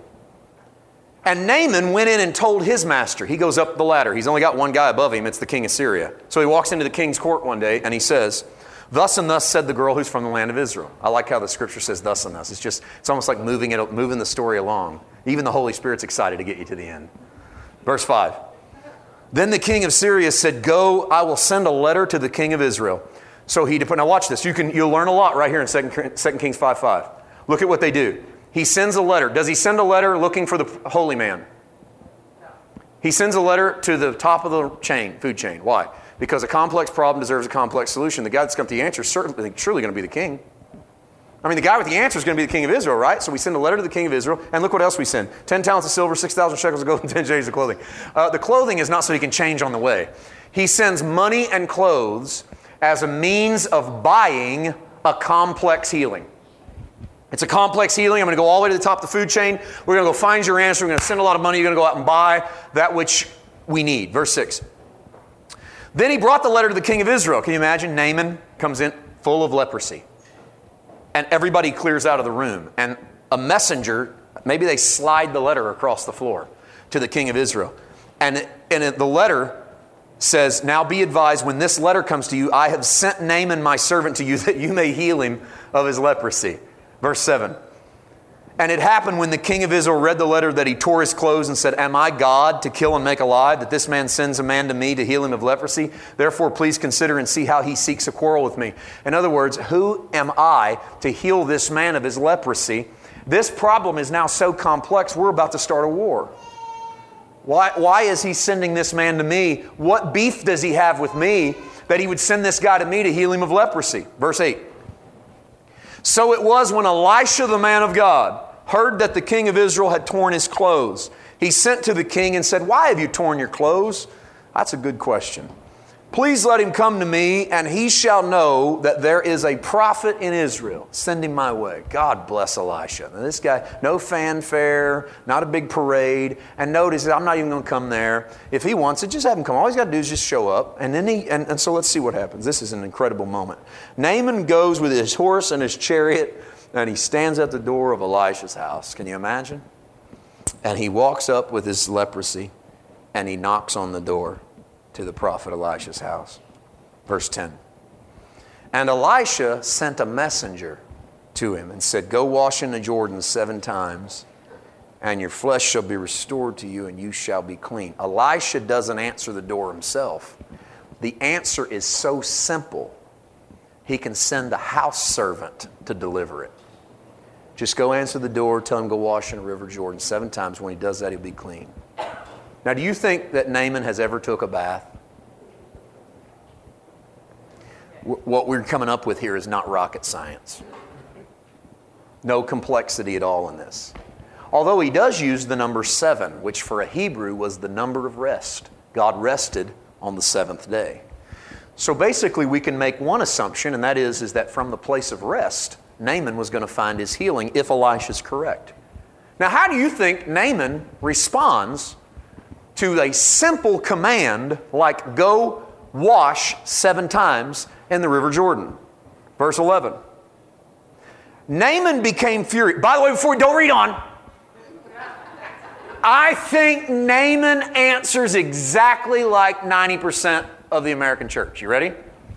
And Naaman went in and told his master. He goes up the ladder. He's only got one guy above him. It's the king of Syria. So he walks into the king's court one day and he says, thus and thus said the girl who's from the land of Israel. I like how the scripture says thus and thus. It's just, it's almost like moving it, moving the story along. Even the Holy Spirit's excited to get you to the end. Verse five. Then the king of Syria said, go, I will send a letter to the king of Israel. So he, now watch this. You can, you'll learn a lot right here in Second Kings five five. Look at what they do. He sends a letter. Does he send a letter looking for the holy man? No. He sends a letter to the top of the chain, food chain. Why? Because a complex problem deserves a complex solution. The guy that's got the answer is certainly, surely going to be the king. I mean, the guy with the answer is going to be the king of Israel, right? So we send a letter to the king of Israel. And look what else we send. Ten talents of silver, six thousand shekels of gold, and ten shades of clothing. Uh, the clothing is not so he can change on the way. He sends money and clothes as a means of buying a complex healing. It's a complex healing. I'm going to go all the way to the top of the food chain. We're going to go find your answer. We're going to send a lot of money. You're going to go out and buy that which we need. Verse six. Then he brought the letter to the king of Israel. Can you imagine? Naaman comes in full of leprosy. And everybody clears out of the room. And a messenger, maybe they slide the letter across the floor to the king of Israel. And, it, and it, the letter says, now be advised, when this letter comes to you, I have sent Naaman my servant to you that you may heal him of his leprosy. Verse seven. And it happened when the king of Israel read the letter that he tore his clothes and said, am I God to kill and make alive, that this man sends a man to me to heal him of leprosy? Therefore, please consider and see how he seeks a quarrel with me. In other words, who am I to heal this man of his leprosy? This problem is now so complex, we're about to start a war. Why, why is he sending this man to me? What beef does he have with me that he would send this guy to me to heal him of leprosy? Verse eight. So it was when Elisha, the man of God, heard that the king of Israel had torn his clothes. He sent to the king and said, why have you torn your clothes? That's a good question. Please let him come to me, and he shall know that there is a prophet in Israel. Send him my way. God bless Elisha. Now this guy, no fanfare, not a big parade. And notice, I'm not even going to come there. If he wants it, just have him come. All he's got to do is just show up. And then he, and, and so let's see what happens. This is an incredible moment. Naaman goes with his horse and his chariot, and he stands at the door of Elisha's house. Can you imagine? And he walks up with his leprosy, and he knocks on the door to the prophet Elisha's house. Verse ten. And Elisha sent a messenger to him and said, go wash in the Jordan seven times, and your flesh shall be restored to you, and you shall be clean. Elisha doesn't answer the door himself. The answer is so simple, he can send a house servant to deliver it. Just go answer the door, tell him go wash in the river Jordan seven times. When he does that, he'll be clean. Now, do you think that Naaman has ever took a bath? What we're coming up with here is not rocket science. No complexity at all in this. Although he does use the number seven, which for a Hebrew was the number of rest. God rested on the seventh day. So basically we can make one assumption, and that is, is that from the place of rest, Naaman was going to find his healing if Elisha's correct. Now, how do you think Naaman responds to a simple command like go wash seven times in the River Jordan? Verse eleven. Naaman became furious. By the way, before, don't read on. I think Naaman answers exactly like ninety percent of the American church. You ready?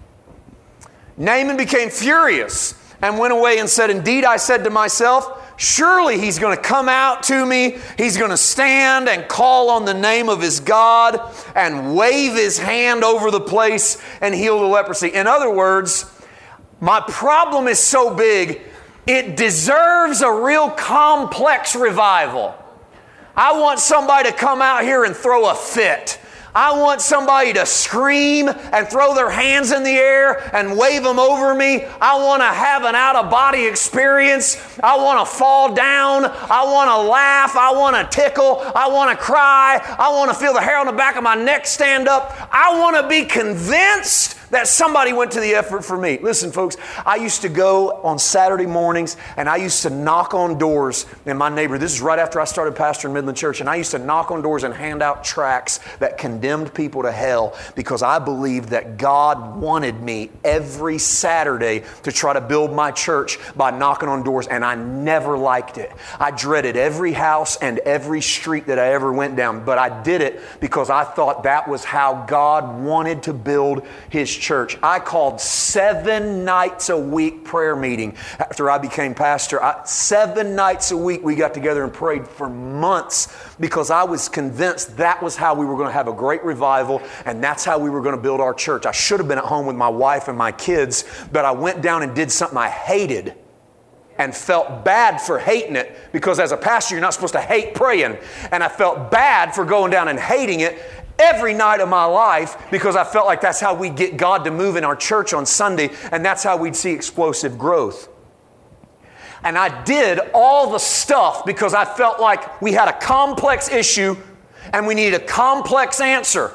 Naaman became furious and went away and said, indeed, I said to myself, surely he's going to come out to me. He's going to stand and call on the name of his God and wave his hand over the place and heal the leprosy. In other words, my problem is so big, it deserves a real complex revival. I want somebody to come out here and throw a fit. I want somebody to scream and throw their hands in the air and wave them over me. I want to have an out-of-body experience. I want to fall down. I want to laugh. I want to tickle. I want to cry. I want to feel the hair on the back of my neck stand up. I want to be convinced that somebody went to the effort for me. Listen, folks, I used to go on Saturday mornings and I used to knock on doors in my neighborhood. This is right after I started pastoring Midland Church, and I used to knock on doors and hand out tracts that condemned people to hell because I believed that God wanted me every Saturday to try to build my church by knocking on doors, and I never liked it. I dreaded every house and every street that I ever went down, but I did it because I thought that was how God wanted to build His church. I called seven nights a week prayer meeting after I became pastor. I, seven nights a week we got together and prayed for months because I was convinced that was how we were going to have a great revival, and that's how we were going to build our church. I should have been at home with my wife and my kids, but I went down and did something I hated and felt bad for hating it, because as a pastor you're not supposed to hate praying, and I felt bad for going down and hating it every night of my life because I felt like that's how we get God to move in our church on Sunday, and that's how we'd see explosive growth. And I did all the stuff because I felt like we had a complex issue and we needed a complex answer.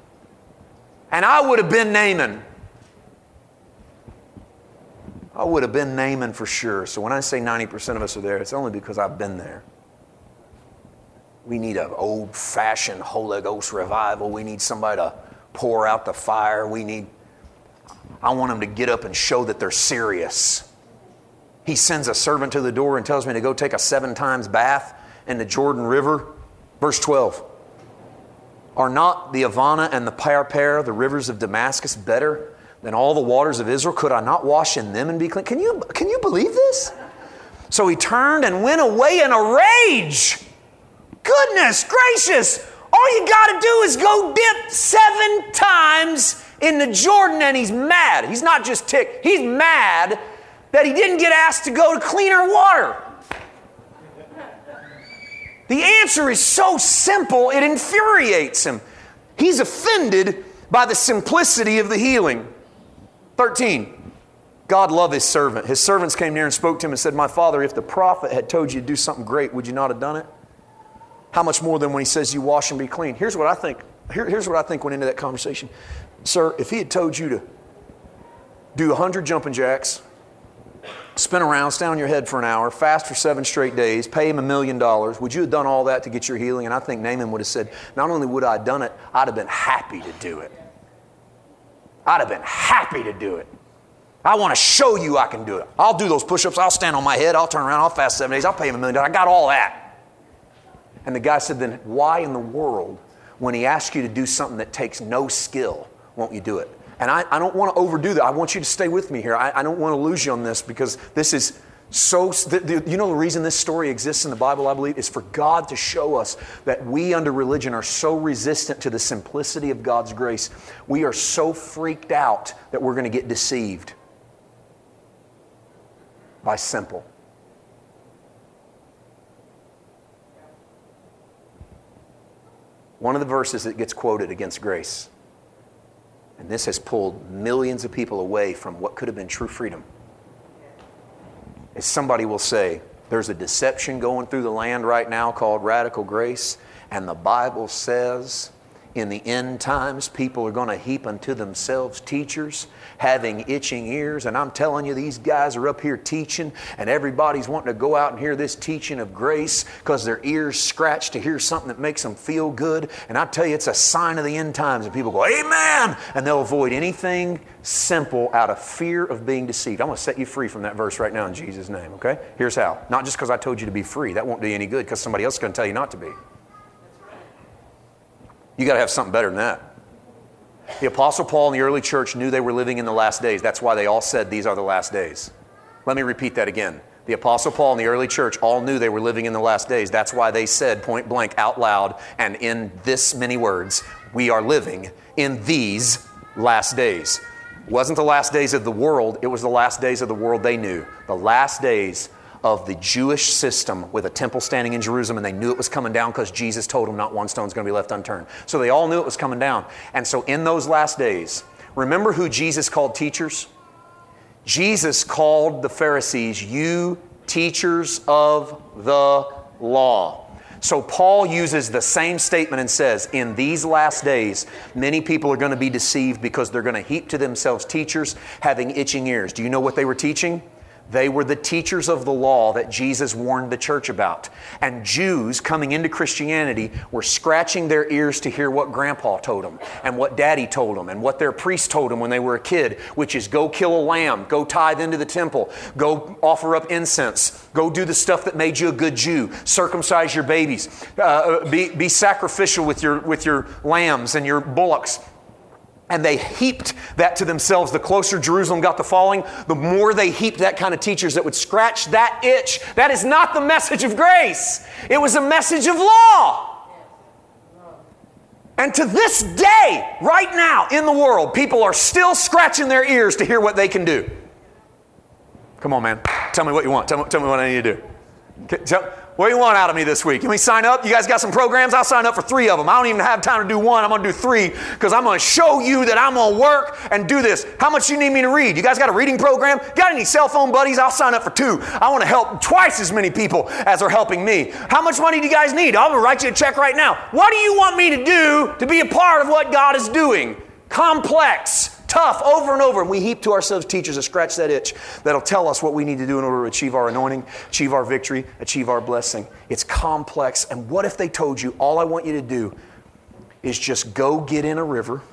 And I would have been Naaman. I would have been Naaman for sure. So when I say ninety percent of us are there, it's only because I've been there. We need an old-fashioned Holy Ghost revival. We need somebody to pour out the fire. We need, I want them to get up and show that they're serious. He sends a servant to the door and tells me to go take a seven times bath in the Jordan River. Verse twelve. Are not the Avana and the Parpar, the rivers of Damascus, better than all the waters of Israel? Could I not wash in them and be clean? Can you, can you believe this? So he turned and went away in a rage. Goodness gracious! All you got to do is go dip seven times in the Jordan, and he's mad. He's not just ticked. He's mad that he didn't get asked to go to cleaner water. The answer is so simple, it infuriates him. He's offended by the simplicity of the healing. thirteen. God loved His servant. His servants came near and spoke to him and said, my father, if the prophet had told you to do something great, would you not have done it? How much more than when he says you wash and be clean? Here's what I think. Here, here's what I think went into that conversation. Sir, if he had told you to do one hundred jumping jacks, spin around, stand on your head for an hour, fast for seven straight days, pay him a million dollars, would you have done all that to get your healing? And I think Naaman would have said, not only would I have done it, I'd have been happy to do it. I'd have been happy to do it. I want to show you I can do it. I'll do those push-ups. I'll stand on my head. I'll turn around. I'll fast seven days. I'll pay him a million dollars. I got all that. And the guy said, then why in the world, when he asks you to do something that takes no skill, won't you do it? And I, I don't want to overdo that. I want you to stay with me here. I, I don't want to lose you on this, because this is so, the, the, you know the reason this story exists in the Bible, I believe, is for God to show us that we under religion are so resistant to the simplicity of God's grace. We are so freaked out that we're going to get deceived by simple. One of the verses that gets quoted against grace, and this has pulled millions of people away from what could have been true freedom, is somebody will say, there's a deception going through the land right now called radical grace, and the Bible says In the end times, people are going to heap unto themselves teachers, having itching ears. And I'm telling you, these guys are up here teaching, and everybody's wanting to go out and hear this teaching of grace because their ears scratch to hear something that makes them feel good. And I tell you, it's a sign of the end times. And people go, amen! And they'll avoid anything simple out of fear of being deceived. I'm going to set you free from that verse right now in Jesus' name, okay? Here's how. Not just because I told you to be free. That won't do you any good because somebody else is going to tell you not to be. You got to have something better than that. The Apostle Paul and the early church knew they were living in the last days. That's why they all said these are the last days. Let me repeat that again. The Apostle Paul and the early church all knew they were living in the last days. That's why they said point blank out loud and in this many words, we are living in these last days. It wasn't the last days of the world. It was the last days of the world they knew. The last days of the Jewish system with a temple standing in Jerusalem, and they knew it was coming down because Jesus told them not one stone's going to be left unturned. So they all knew it was coming down. And so in those last days, remember who Jesus called teachers? Jesus called the Pharisees, you teachers of the law. So Paul uses the same statement and says, in these last days, many people are going to be deceived because they're going to heap to themselves teachers having itching ears. Do you know what they were teaching? They were the teachers of the law that Jesus warned the church about. And Jews coming into Christianity were scratching their ears to hear what Grandpa told them and what Daddy told them and what their priest told them when they were a kid, which is go kill a lamb, go tithe into the temple, go offer up incense, go do the stuff that made you a good Jew, circumcise your babies, uh, be, be sacrificial with your, with your lambs and your bullocks. And they heaped that to themselves. The closer Jerusalem got to falling, the more they heaped that kind of teachers that would scratch that itch. That is not the message of grace. It was a message of law. And to this day, right now in the world, people are still scratching their ears to hear what they can do. Come on, man. Tell me what you want. Tell me, tell me what I need to do. Tell, what do you want out of me this week? Can we sign up? You guys got some programs? I'll sign up for three of them. I don't even have time to do one. I'm going to do three because I'm going to show you that I'm going to work and do this. How much do you need me to read? You guys got a reading program? Got any cell phone buddies? I'll sign up for two. I want to help twice as many people as are helping me. How much money do you guys need? I'm going to write you a check right now. What do you want me to do to be a part of what God is doing? Complex. Tough, over and over. And we heap to ourselves teachers to scratch that itch that'll tell us what we need to do in order to achieve our anointing, achieve our victory, achieve our blessing. It's complex. And what if they told you, all I want you to do is just go get in a river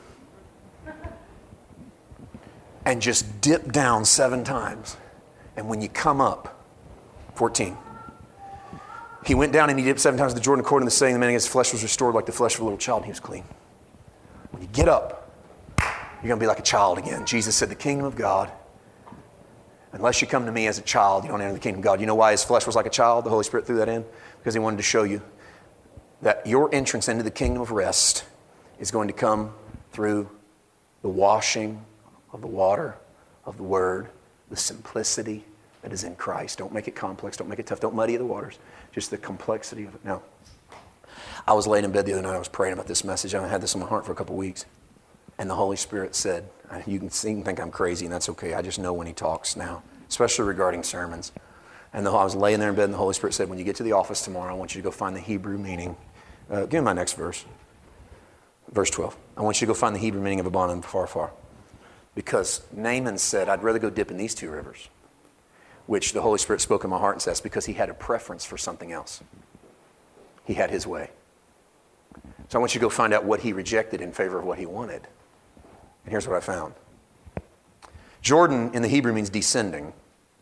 and just dip down seven times. And when you come up, fourteen, he went down and he dipped seven times the Jordan according to the saying, the man against his flesh was restored like the flesh of a little child, and he was clean. When you get up, you're going to be like a child again. Jesus said, the kingdom of God, unless you come to me as a child, you don't enter the kingdom of God. You know why his flesh was like a child? The Holy Spirit threw that in? Because he wanted to show you that your entrance into the kingdom of rest is going to come through the washing of the water, of the word, the simplicity that is in Christ. Don't make it complex. Don't make it tough. Don't muddy the waters. Just the complexity of it. Now, I was laying in bed the other night. I was praying about this message. I had this on my heart for a couple of weeks. And the Holy Spirit said, you can see and think I'm crazy, and that's okay. I just know when he talks now, especially regarding sermons. And the, I was laying there in bed, and the Holy Spirit said, when you get to the office tomorrow, I want you to go find the Hebrew meaning. Uh, give me my next verse. Verse twelve. I want you to go find the Hebrew meaning of Abana and Pharpar. Because Naaman said, I'd rather go dip in these two rivers. Which the Holy Spirit spoke in my heart and says, because he had a preference for something else. He had his way. So I want you to go find out what he rejected in favor of what he wanted. And here's what I found. Jordan in the Hebrew means descending.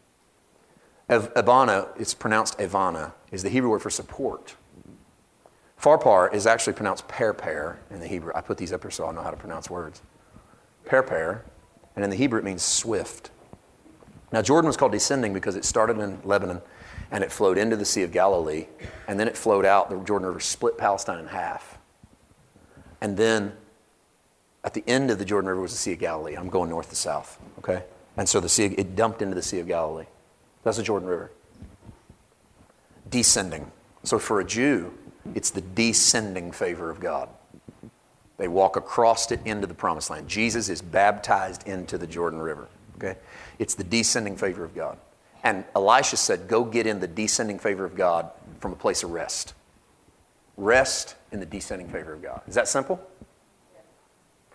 Abana, it's pronounced Evana, is the Hebrew word for support. Pharpar is actually pronounced perper in the Hebrew. I put these up here so I know how to pronounce words. Perper, and in the Hebrew it means swift. Now Jordan was called descending because it started in Lebanon and it flowed into the Sea of Galilee, and then it flowed out. The Jordan River split Palestine in half. And then at the end of the Jordan River was the Sea of Galilee. I'm going north to south, okay? And so the sea, it dumped into the Sea of Galilee. That's the Jordan River. Descending. So for a Jew, it's the descending favor of God. They walk across it into the promised land. Jesus is baptized into the Jordan River, okay? It's the descending favor of God. And Elisha said, go get in the descending favor of God from a place of rest. Rest in the descending favor of God. Is that simple?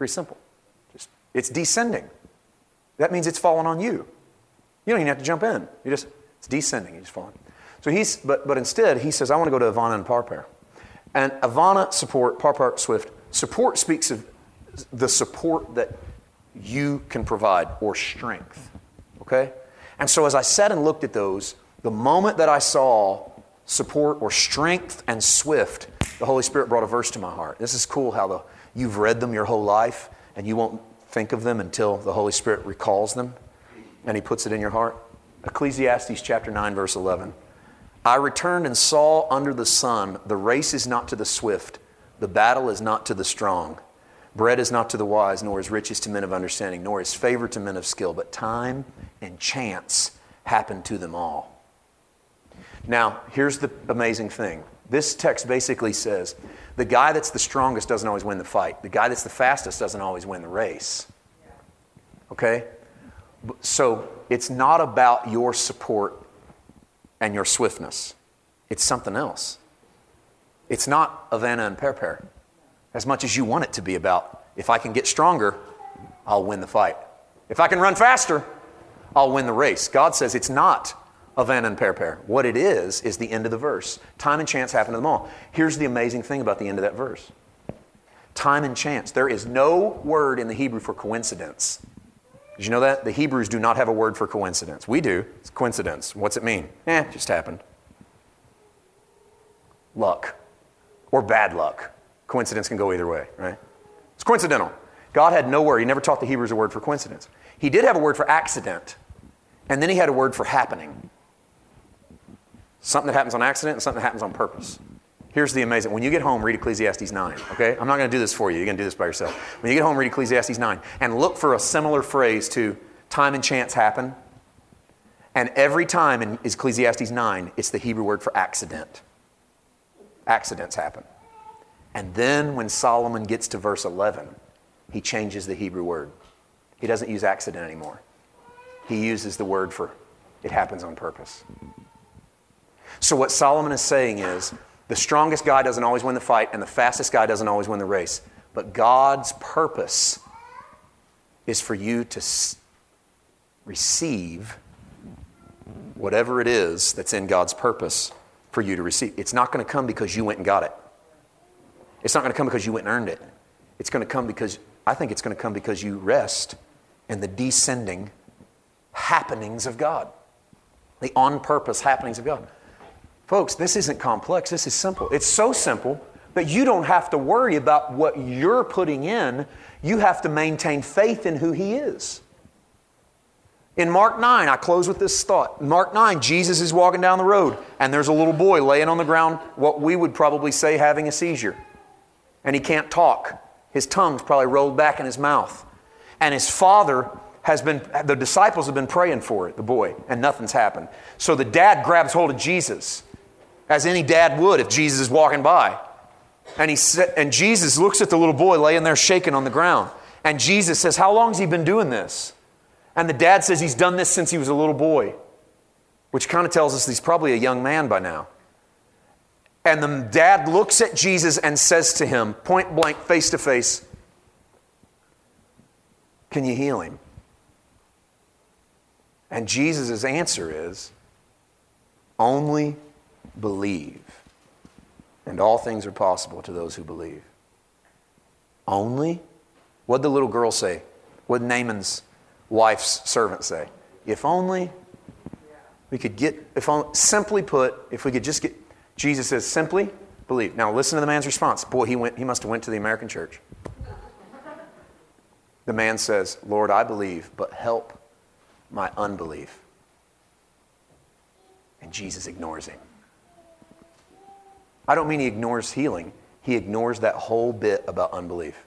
Pretty simple. Just, it's descending. That means it's falling on you. You don't even have to jump in. You just, it's descending. You just falling. So he's, but, but instead, he says, I want to go to Avana and Parper. And Avana, support, Parper, swift. Support speaks of the support that you can provide, or strength. Okay? And so as I sat and looked at those, the moment that I saw support or strength and swift, the Holy Spirit brought a verse to my heart. This is cool how the, you've read them your whole life and you won't think of them until the Holy Spirit recalls them and He puts it in your heart. Ecclesiastes chapter nine, verse eleven. I returned and saw under the sun, the race is not to the swift, the battle is not to the strong. Bread is not to the wise, nor is riches to men of understanding, nor is favor to men of skill, but time and chance happen to them all. Now, here's the amazing thing. This text basically says, the guy that's the strongest doesn't always win the fight. The guy that's the fastest doesn't always win the race. Okay? So, it's not about your support and your swiftness. It's something else. It's not Avana and Parper. As much as you want it to be about, if I can get stronger, I'll win the fight. If I can run faster, I'll win the race. God says it's not Avana and Parper. What it is, is the end of the verse. Time and chance happen to them all. Here's the amazing thing about the end of that verse. Time and chance. There is no word in the Hebrew for coincidence. Did you know that? The Hebrews do not have a word for coincidence. We do. It's coincidence. What's it mean? Eh, it just happened. Luck. Or bad luck. Coincidence can go either way, right? It's coincidental. God had no word. He never taught the Hebrews a word for coincidence. He did have a word for accident. And then he had a word for happening. Something that happens on accident and something that happens on purpose. Here's the amazing. When you get home, read Ecclesiastes nine, okay? I'm not going to do this for you. You're going to do this by yourself. When you get home, read Ecclesiastes nine and look for a similar phrase to time and chance happen. And every time in Ecclesiastes nine, it's the Hebrew word for accident. Accidents happen. And then when Solomon gets to verse eleven, he changes the Hebrew word. He doesn't use accident anymore. He uses the word for it happens on purpose. So what Solomon is saying is, the strongest guy doesn't always win the fight, and the fastest guy doesn't always win the race. But God's purpose is for you to s- receive whatever it is that's in God's purpose for you to receive. It's not going to come because you went and got it. It's not going to come because you went and earned it. It's going to come because, I think it's going to come because you rest in the descending happenings of God. The on-purpose happenings of God. Folks, this isn't complex. This is simple. It's so simple that you don't have to worry about what you're putting in. You have to maintain faith in who He is. In Mark nine, I close with this thought. In Mark nine, Jesus is walking down the road, and there's a little boy laying on the ground, what we would probably say having a seizure. And he can't talk. His tongue's probably rolled back in his mouth. And his father has been, the disciples have been praying for it, the boy, and nothing's happened. So the dad grabs hold of Jesus, as any dad would if Jesus is walking by. And he sa- and Jesus looks at the little boy laying there shaking on the ground. And Jesus says, how long has he been doing this? And the dad says he's done this since he was a little boy, which kind of tells us he's probably a young man by now. And the dad looks at Jesus and says to him, point blank, face to face, can you heal him? And Jesus' answer is, only believe. And all things are possible to those who believe. Only? What'd the little girl say? What'd Naaman's wife's servant say? If only we could get, if only, simply put, if we could just get, Jesus says, simply believe. Now listen to the man's response. Boy, he went. He must have went to the American church. The man says, Lord, I believe, but help my unbelief. And Jesus ignores him. I don't mean he ignores healing. He ignores that whole bit about unbelief.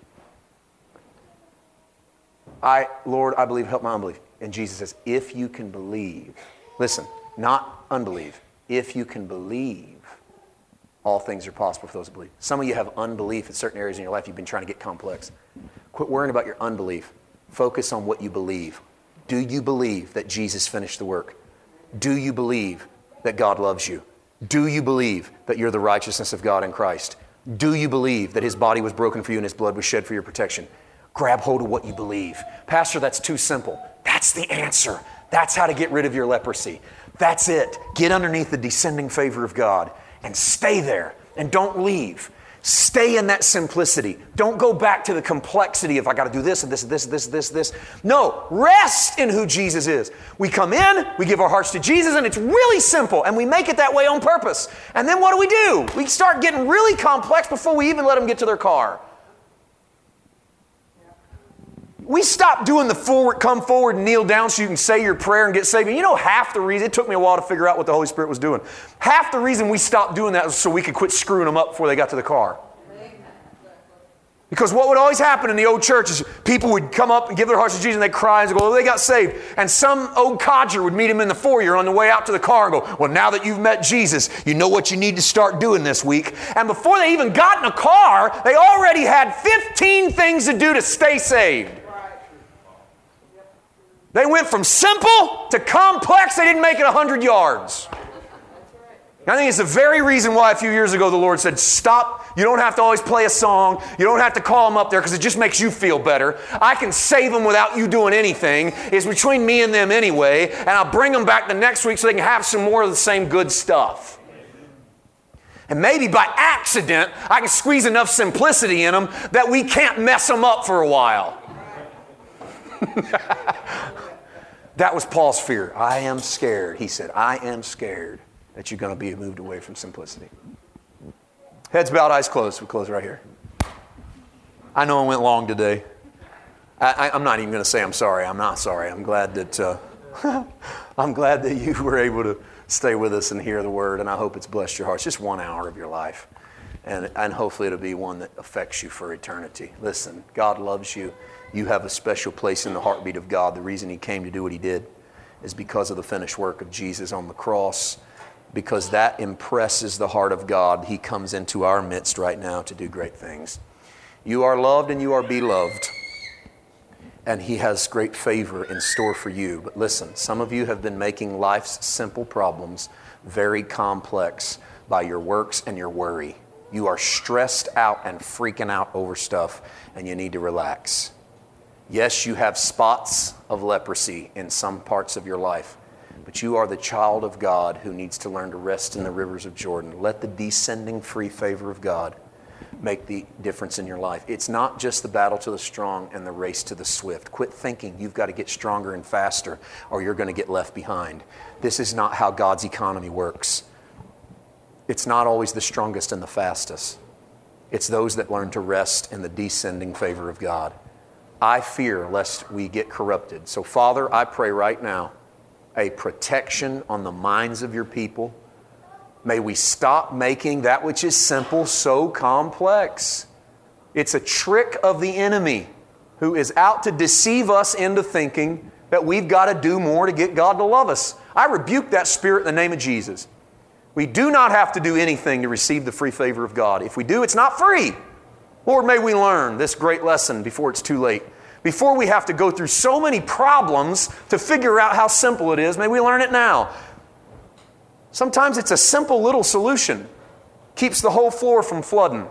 I, Lord, I believe, help my unbelief. And Jesus says, if you can believe, listen, not unbelieve, if you can believe, all things are possible for those who believe. Some of you have unbelief in certain areas in your life. You've been trying to get complex. Quit worrying about your unbelief. Focus on what you believe. Do you believe that Jesus finished the work? Do you believe that God loves you? Do you believe that you're the righteousness of God in Christ? Do you believe that His body was broken for you and His blood was shed for your protection? Grab hold of what you believe. Pastor, that's too simple. That's the answer. That's how to get rid of your leprosy. That's it. Get underneath the descending favor of God and stay there and don't leave. Stay in that simplicity. Don't go back to the complexity of I got to do this and this and this and this and this and this. No, rest in who Jesus is. We come in, we give our hearts to Jesus, and it's really simple, and we make it that way on purpose. And then what do we do? We start getting really complex before we even let them get to their car. We stop doing the forward, come forward and kneel down so you can say your prayer and get saved. And you know half the reason, it took me a while to figure out what the Holy Spirit was doing. Half the reason we stopped doing that was so we could quit screwing them up before they got to the car. Because what would always happen in the old church is people would come up and give their hearts to Jesus and they'd cry and go, oh, they got saved. And some old codger would meet them in the foyer on the way out to the car and go, well, now that you've met Jesus, you know what you need to start doing this week. And before they even got in a car, they already had fifteen things to do to stay saved. They went from simple to complex. They didn't make it one hundred yards. I think it's the very reason why a few years ago the Lord said, stop. You don't have to always play a song. You don't have to call them up there because it just makes you feel better. I can save them without you doing anything. It's between me and them anyway. And I'll bring them back the next week so they can have some more of the same good stuff. And maybe by accident, I can squeeze enough simplicity in them that we can't mess them up for a while. That was Paul's fear. I am scared. He said, I am scared that you're going to be moved away from simplicity. Heads bowed, eyes closed. We close right here. I know I went long today. I, I, I'm not even going to say I'm sorry. I'm not sorry. I'm glad that uh, I'm glad that you were able to stay with us and hear the word, and I hope it's blessed your hearts. Just one hour of your life, and, and hopefully it'll be one that affects you for eternity. Listen, God loves you. You have a special place in the heartbeat of God. The reason He came to do what He did is because of the finished work of Jesus on the cross. Because that impresses the heart of God, He comes into our midst right now to do great things. You are loved and you are beloved. And He has great favor in store for you. But listen, some of you have been making life's simple problems very complex by your works and your worry. You are stressed out and freaking out over stuff, and you need to relax. Yes, you have spots of leprosy in some parts of your life. But you are the child of God who needs to learn to rest in the rivers of Jordan. Let the descending free favor of God make the difference in your life. It's not just the battle to the strong and the race to the swift. Quit thinking you've got to get stronger and faster or you're going to get left behind. This is not how God's economy works. It's not always the strongest and the fastest. It's those that learn to rest in the descending favor of God. I fear lest we get corrupted. So, Father, I pray right now a protection on the minds of your people. May we stop making that which is simple so complex. It's a trick of the enemy who is out to deceive us into thinking that we've got to do more to get God to love us. I rebuke that spirit in the name of Jesus. We do not have to do anything to receive the free favor of God. If we do, it's not free. Lord, may we learn this great lesson before it's too late. Before we have to go through so many problems to figure out how simple it is, may we learn it now. Sometimes it's a simple little solution. Keeps the whole floor from flooding.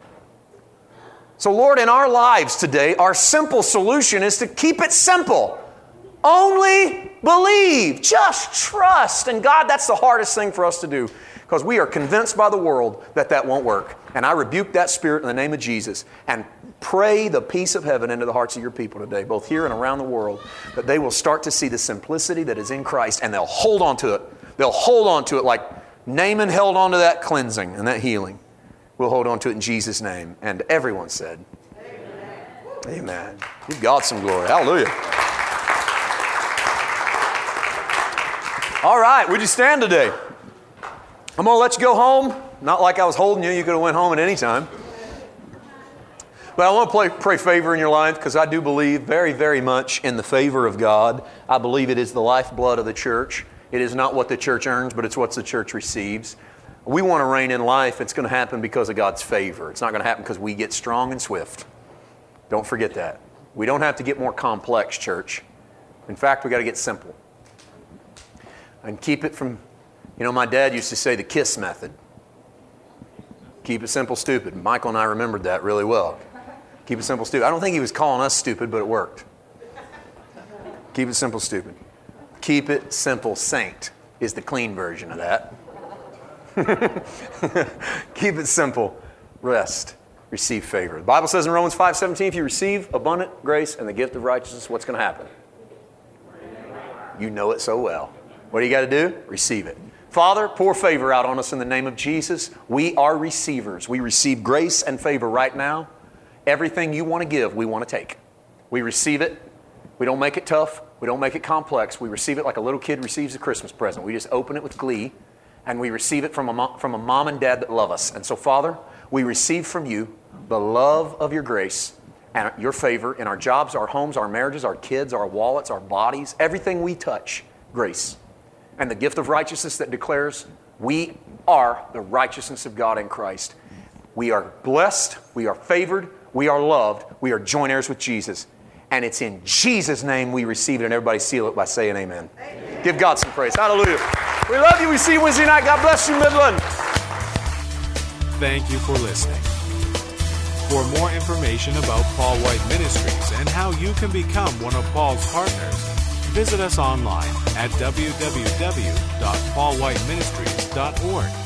So Lord, in our lives today, our simple solution is to keep it simple. Only believe. Just trust. And God, that's the hardest thing for us to do. Because we are convinced by the world that that won't work. And I rebuke that spirit in the name of Jesus and pray the peace of heaven into the hearts of your people today, both here and around the world, that they will start to see the simplicity that is in Christ and they'll hold on to it. They'll hold on to it like Naaman held on to that cleansing and that healing. We'll hold on to it in Jesus' name. And everyone said, Amen. Amen. Give God some glory. Hallelujah. All right, would you stand today? I'm going to let you go home. Not like I was holding you. You could have went home at any time. But I want to pray, pray favor in your life because I do believe very, very much in the favor of God. I believe it is the lifeblood of the church. It is not what the church earns, but it's what the church receives. We want to reign in life. It's going to happen because of God's favor. It's not going to happen because we get strong and swift. Don't forget that. We don't have to get more complex, church. In fact, we got to get simple. And keep it from, you know, my dad used to say the KISS method. Keep it simple, stupid. Michael and I remembered that really well. Keep it simple, stupid. I don't think he was calling us stupid, but it worked. Keep it simple, stupid. Keep it simple, saint is the clean version of that. Keep it simple, rest, receive favor. The Bible says in Romans five seventeen, if you receive abundant grace and the gift of righteousness, what's going to happen? You know it so well. What do you got to do? Receive it. Father, pour favor out on us in the name of Jesus. We are receivers. We receive grace and favor right now. Everything you want to give, we want to take. We receive it. We don't make it tough. We don't make it complex. We receive it like a little kid receives a Christmas present. We just open it with glee, and we receive it from a, mo- from a mom and dad that love us. And so, Father, we receive from you the love of your grace and your favor in our jobs, our homes, our marriages, our kids, our wallets, our bodies, everything we touch, grace. And the gift of righteousness that declares we are the righteousness of God in Christ. We are blessed, we are favored, we are loved, we are joint heirs with Jesus. And it's in Jesus' name we receive it, and everybody seal it by saying amen. Amen. Give God some praise. Hallelujah. We love you. We see you Wednesday night. God bless you, Midland. Thank you for listening. For more information about Paul White Ministries and how you can become one of Paul's partners, visit us online at w w w dot paul white ministries dot org.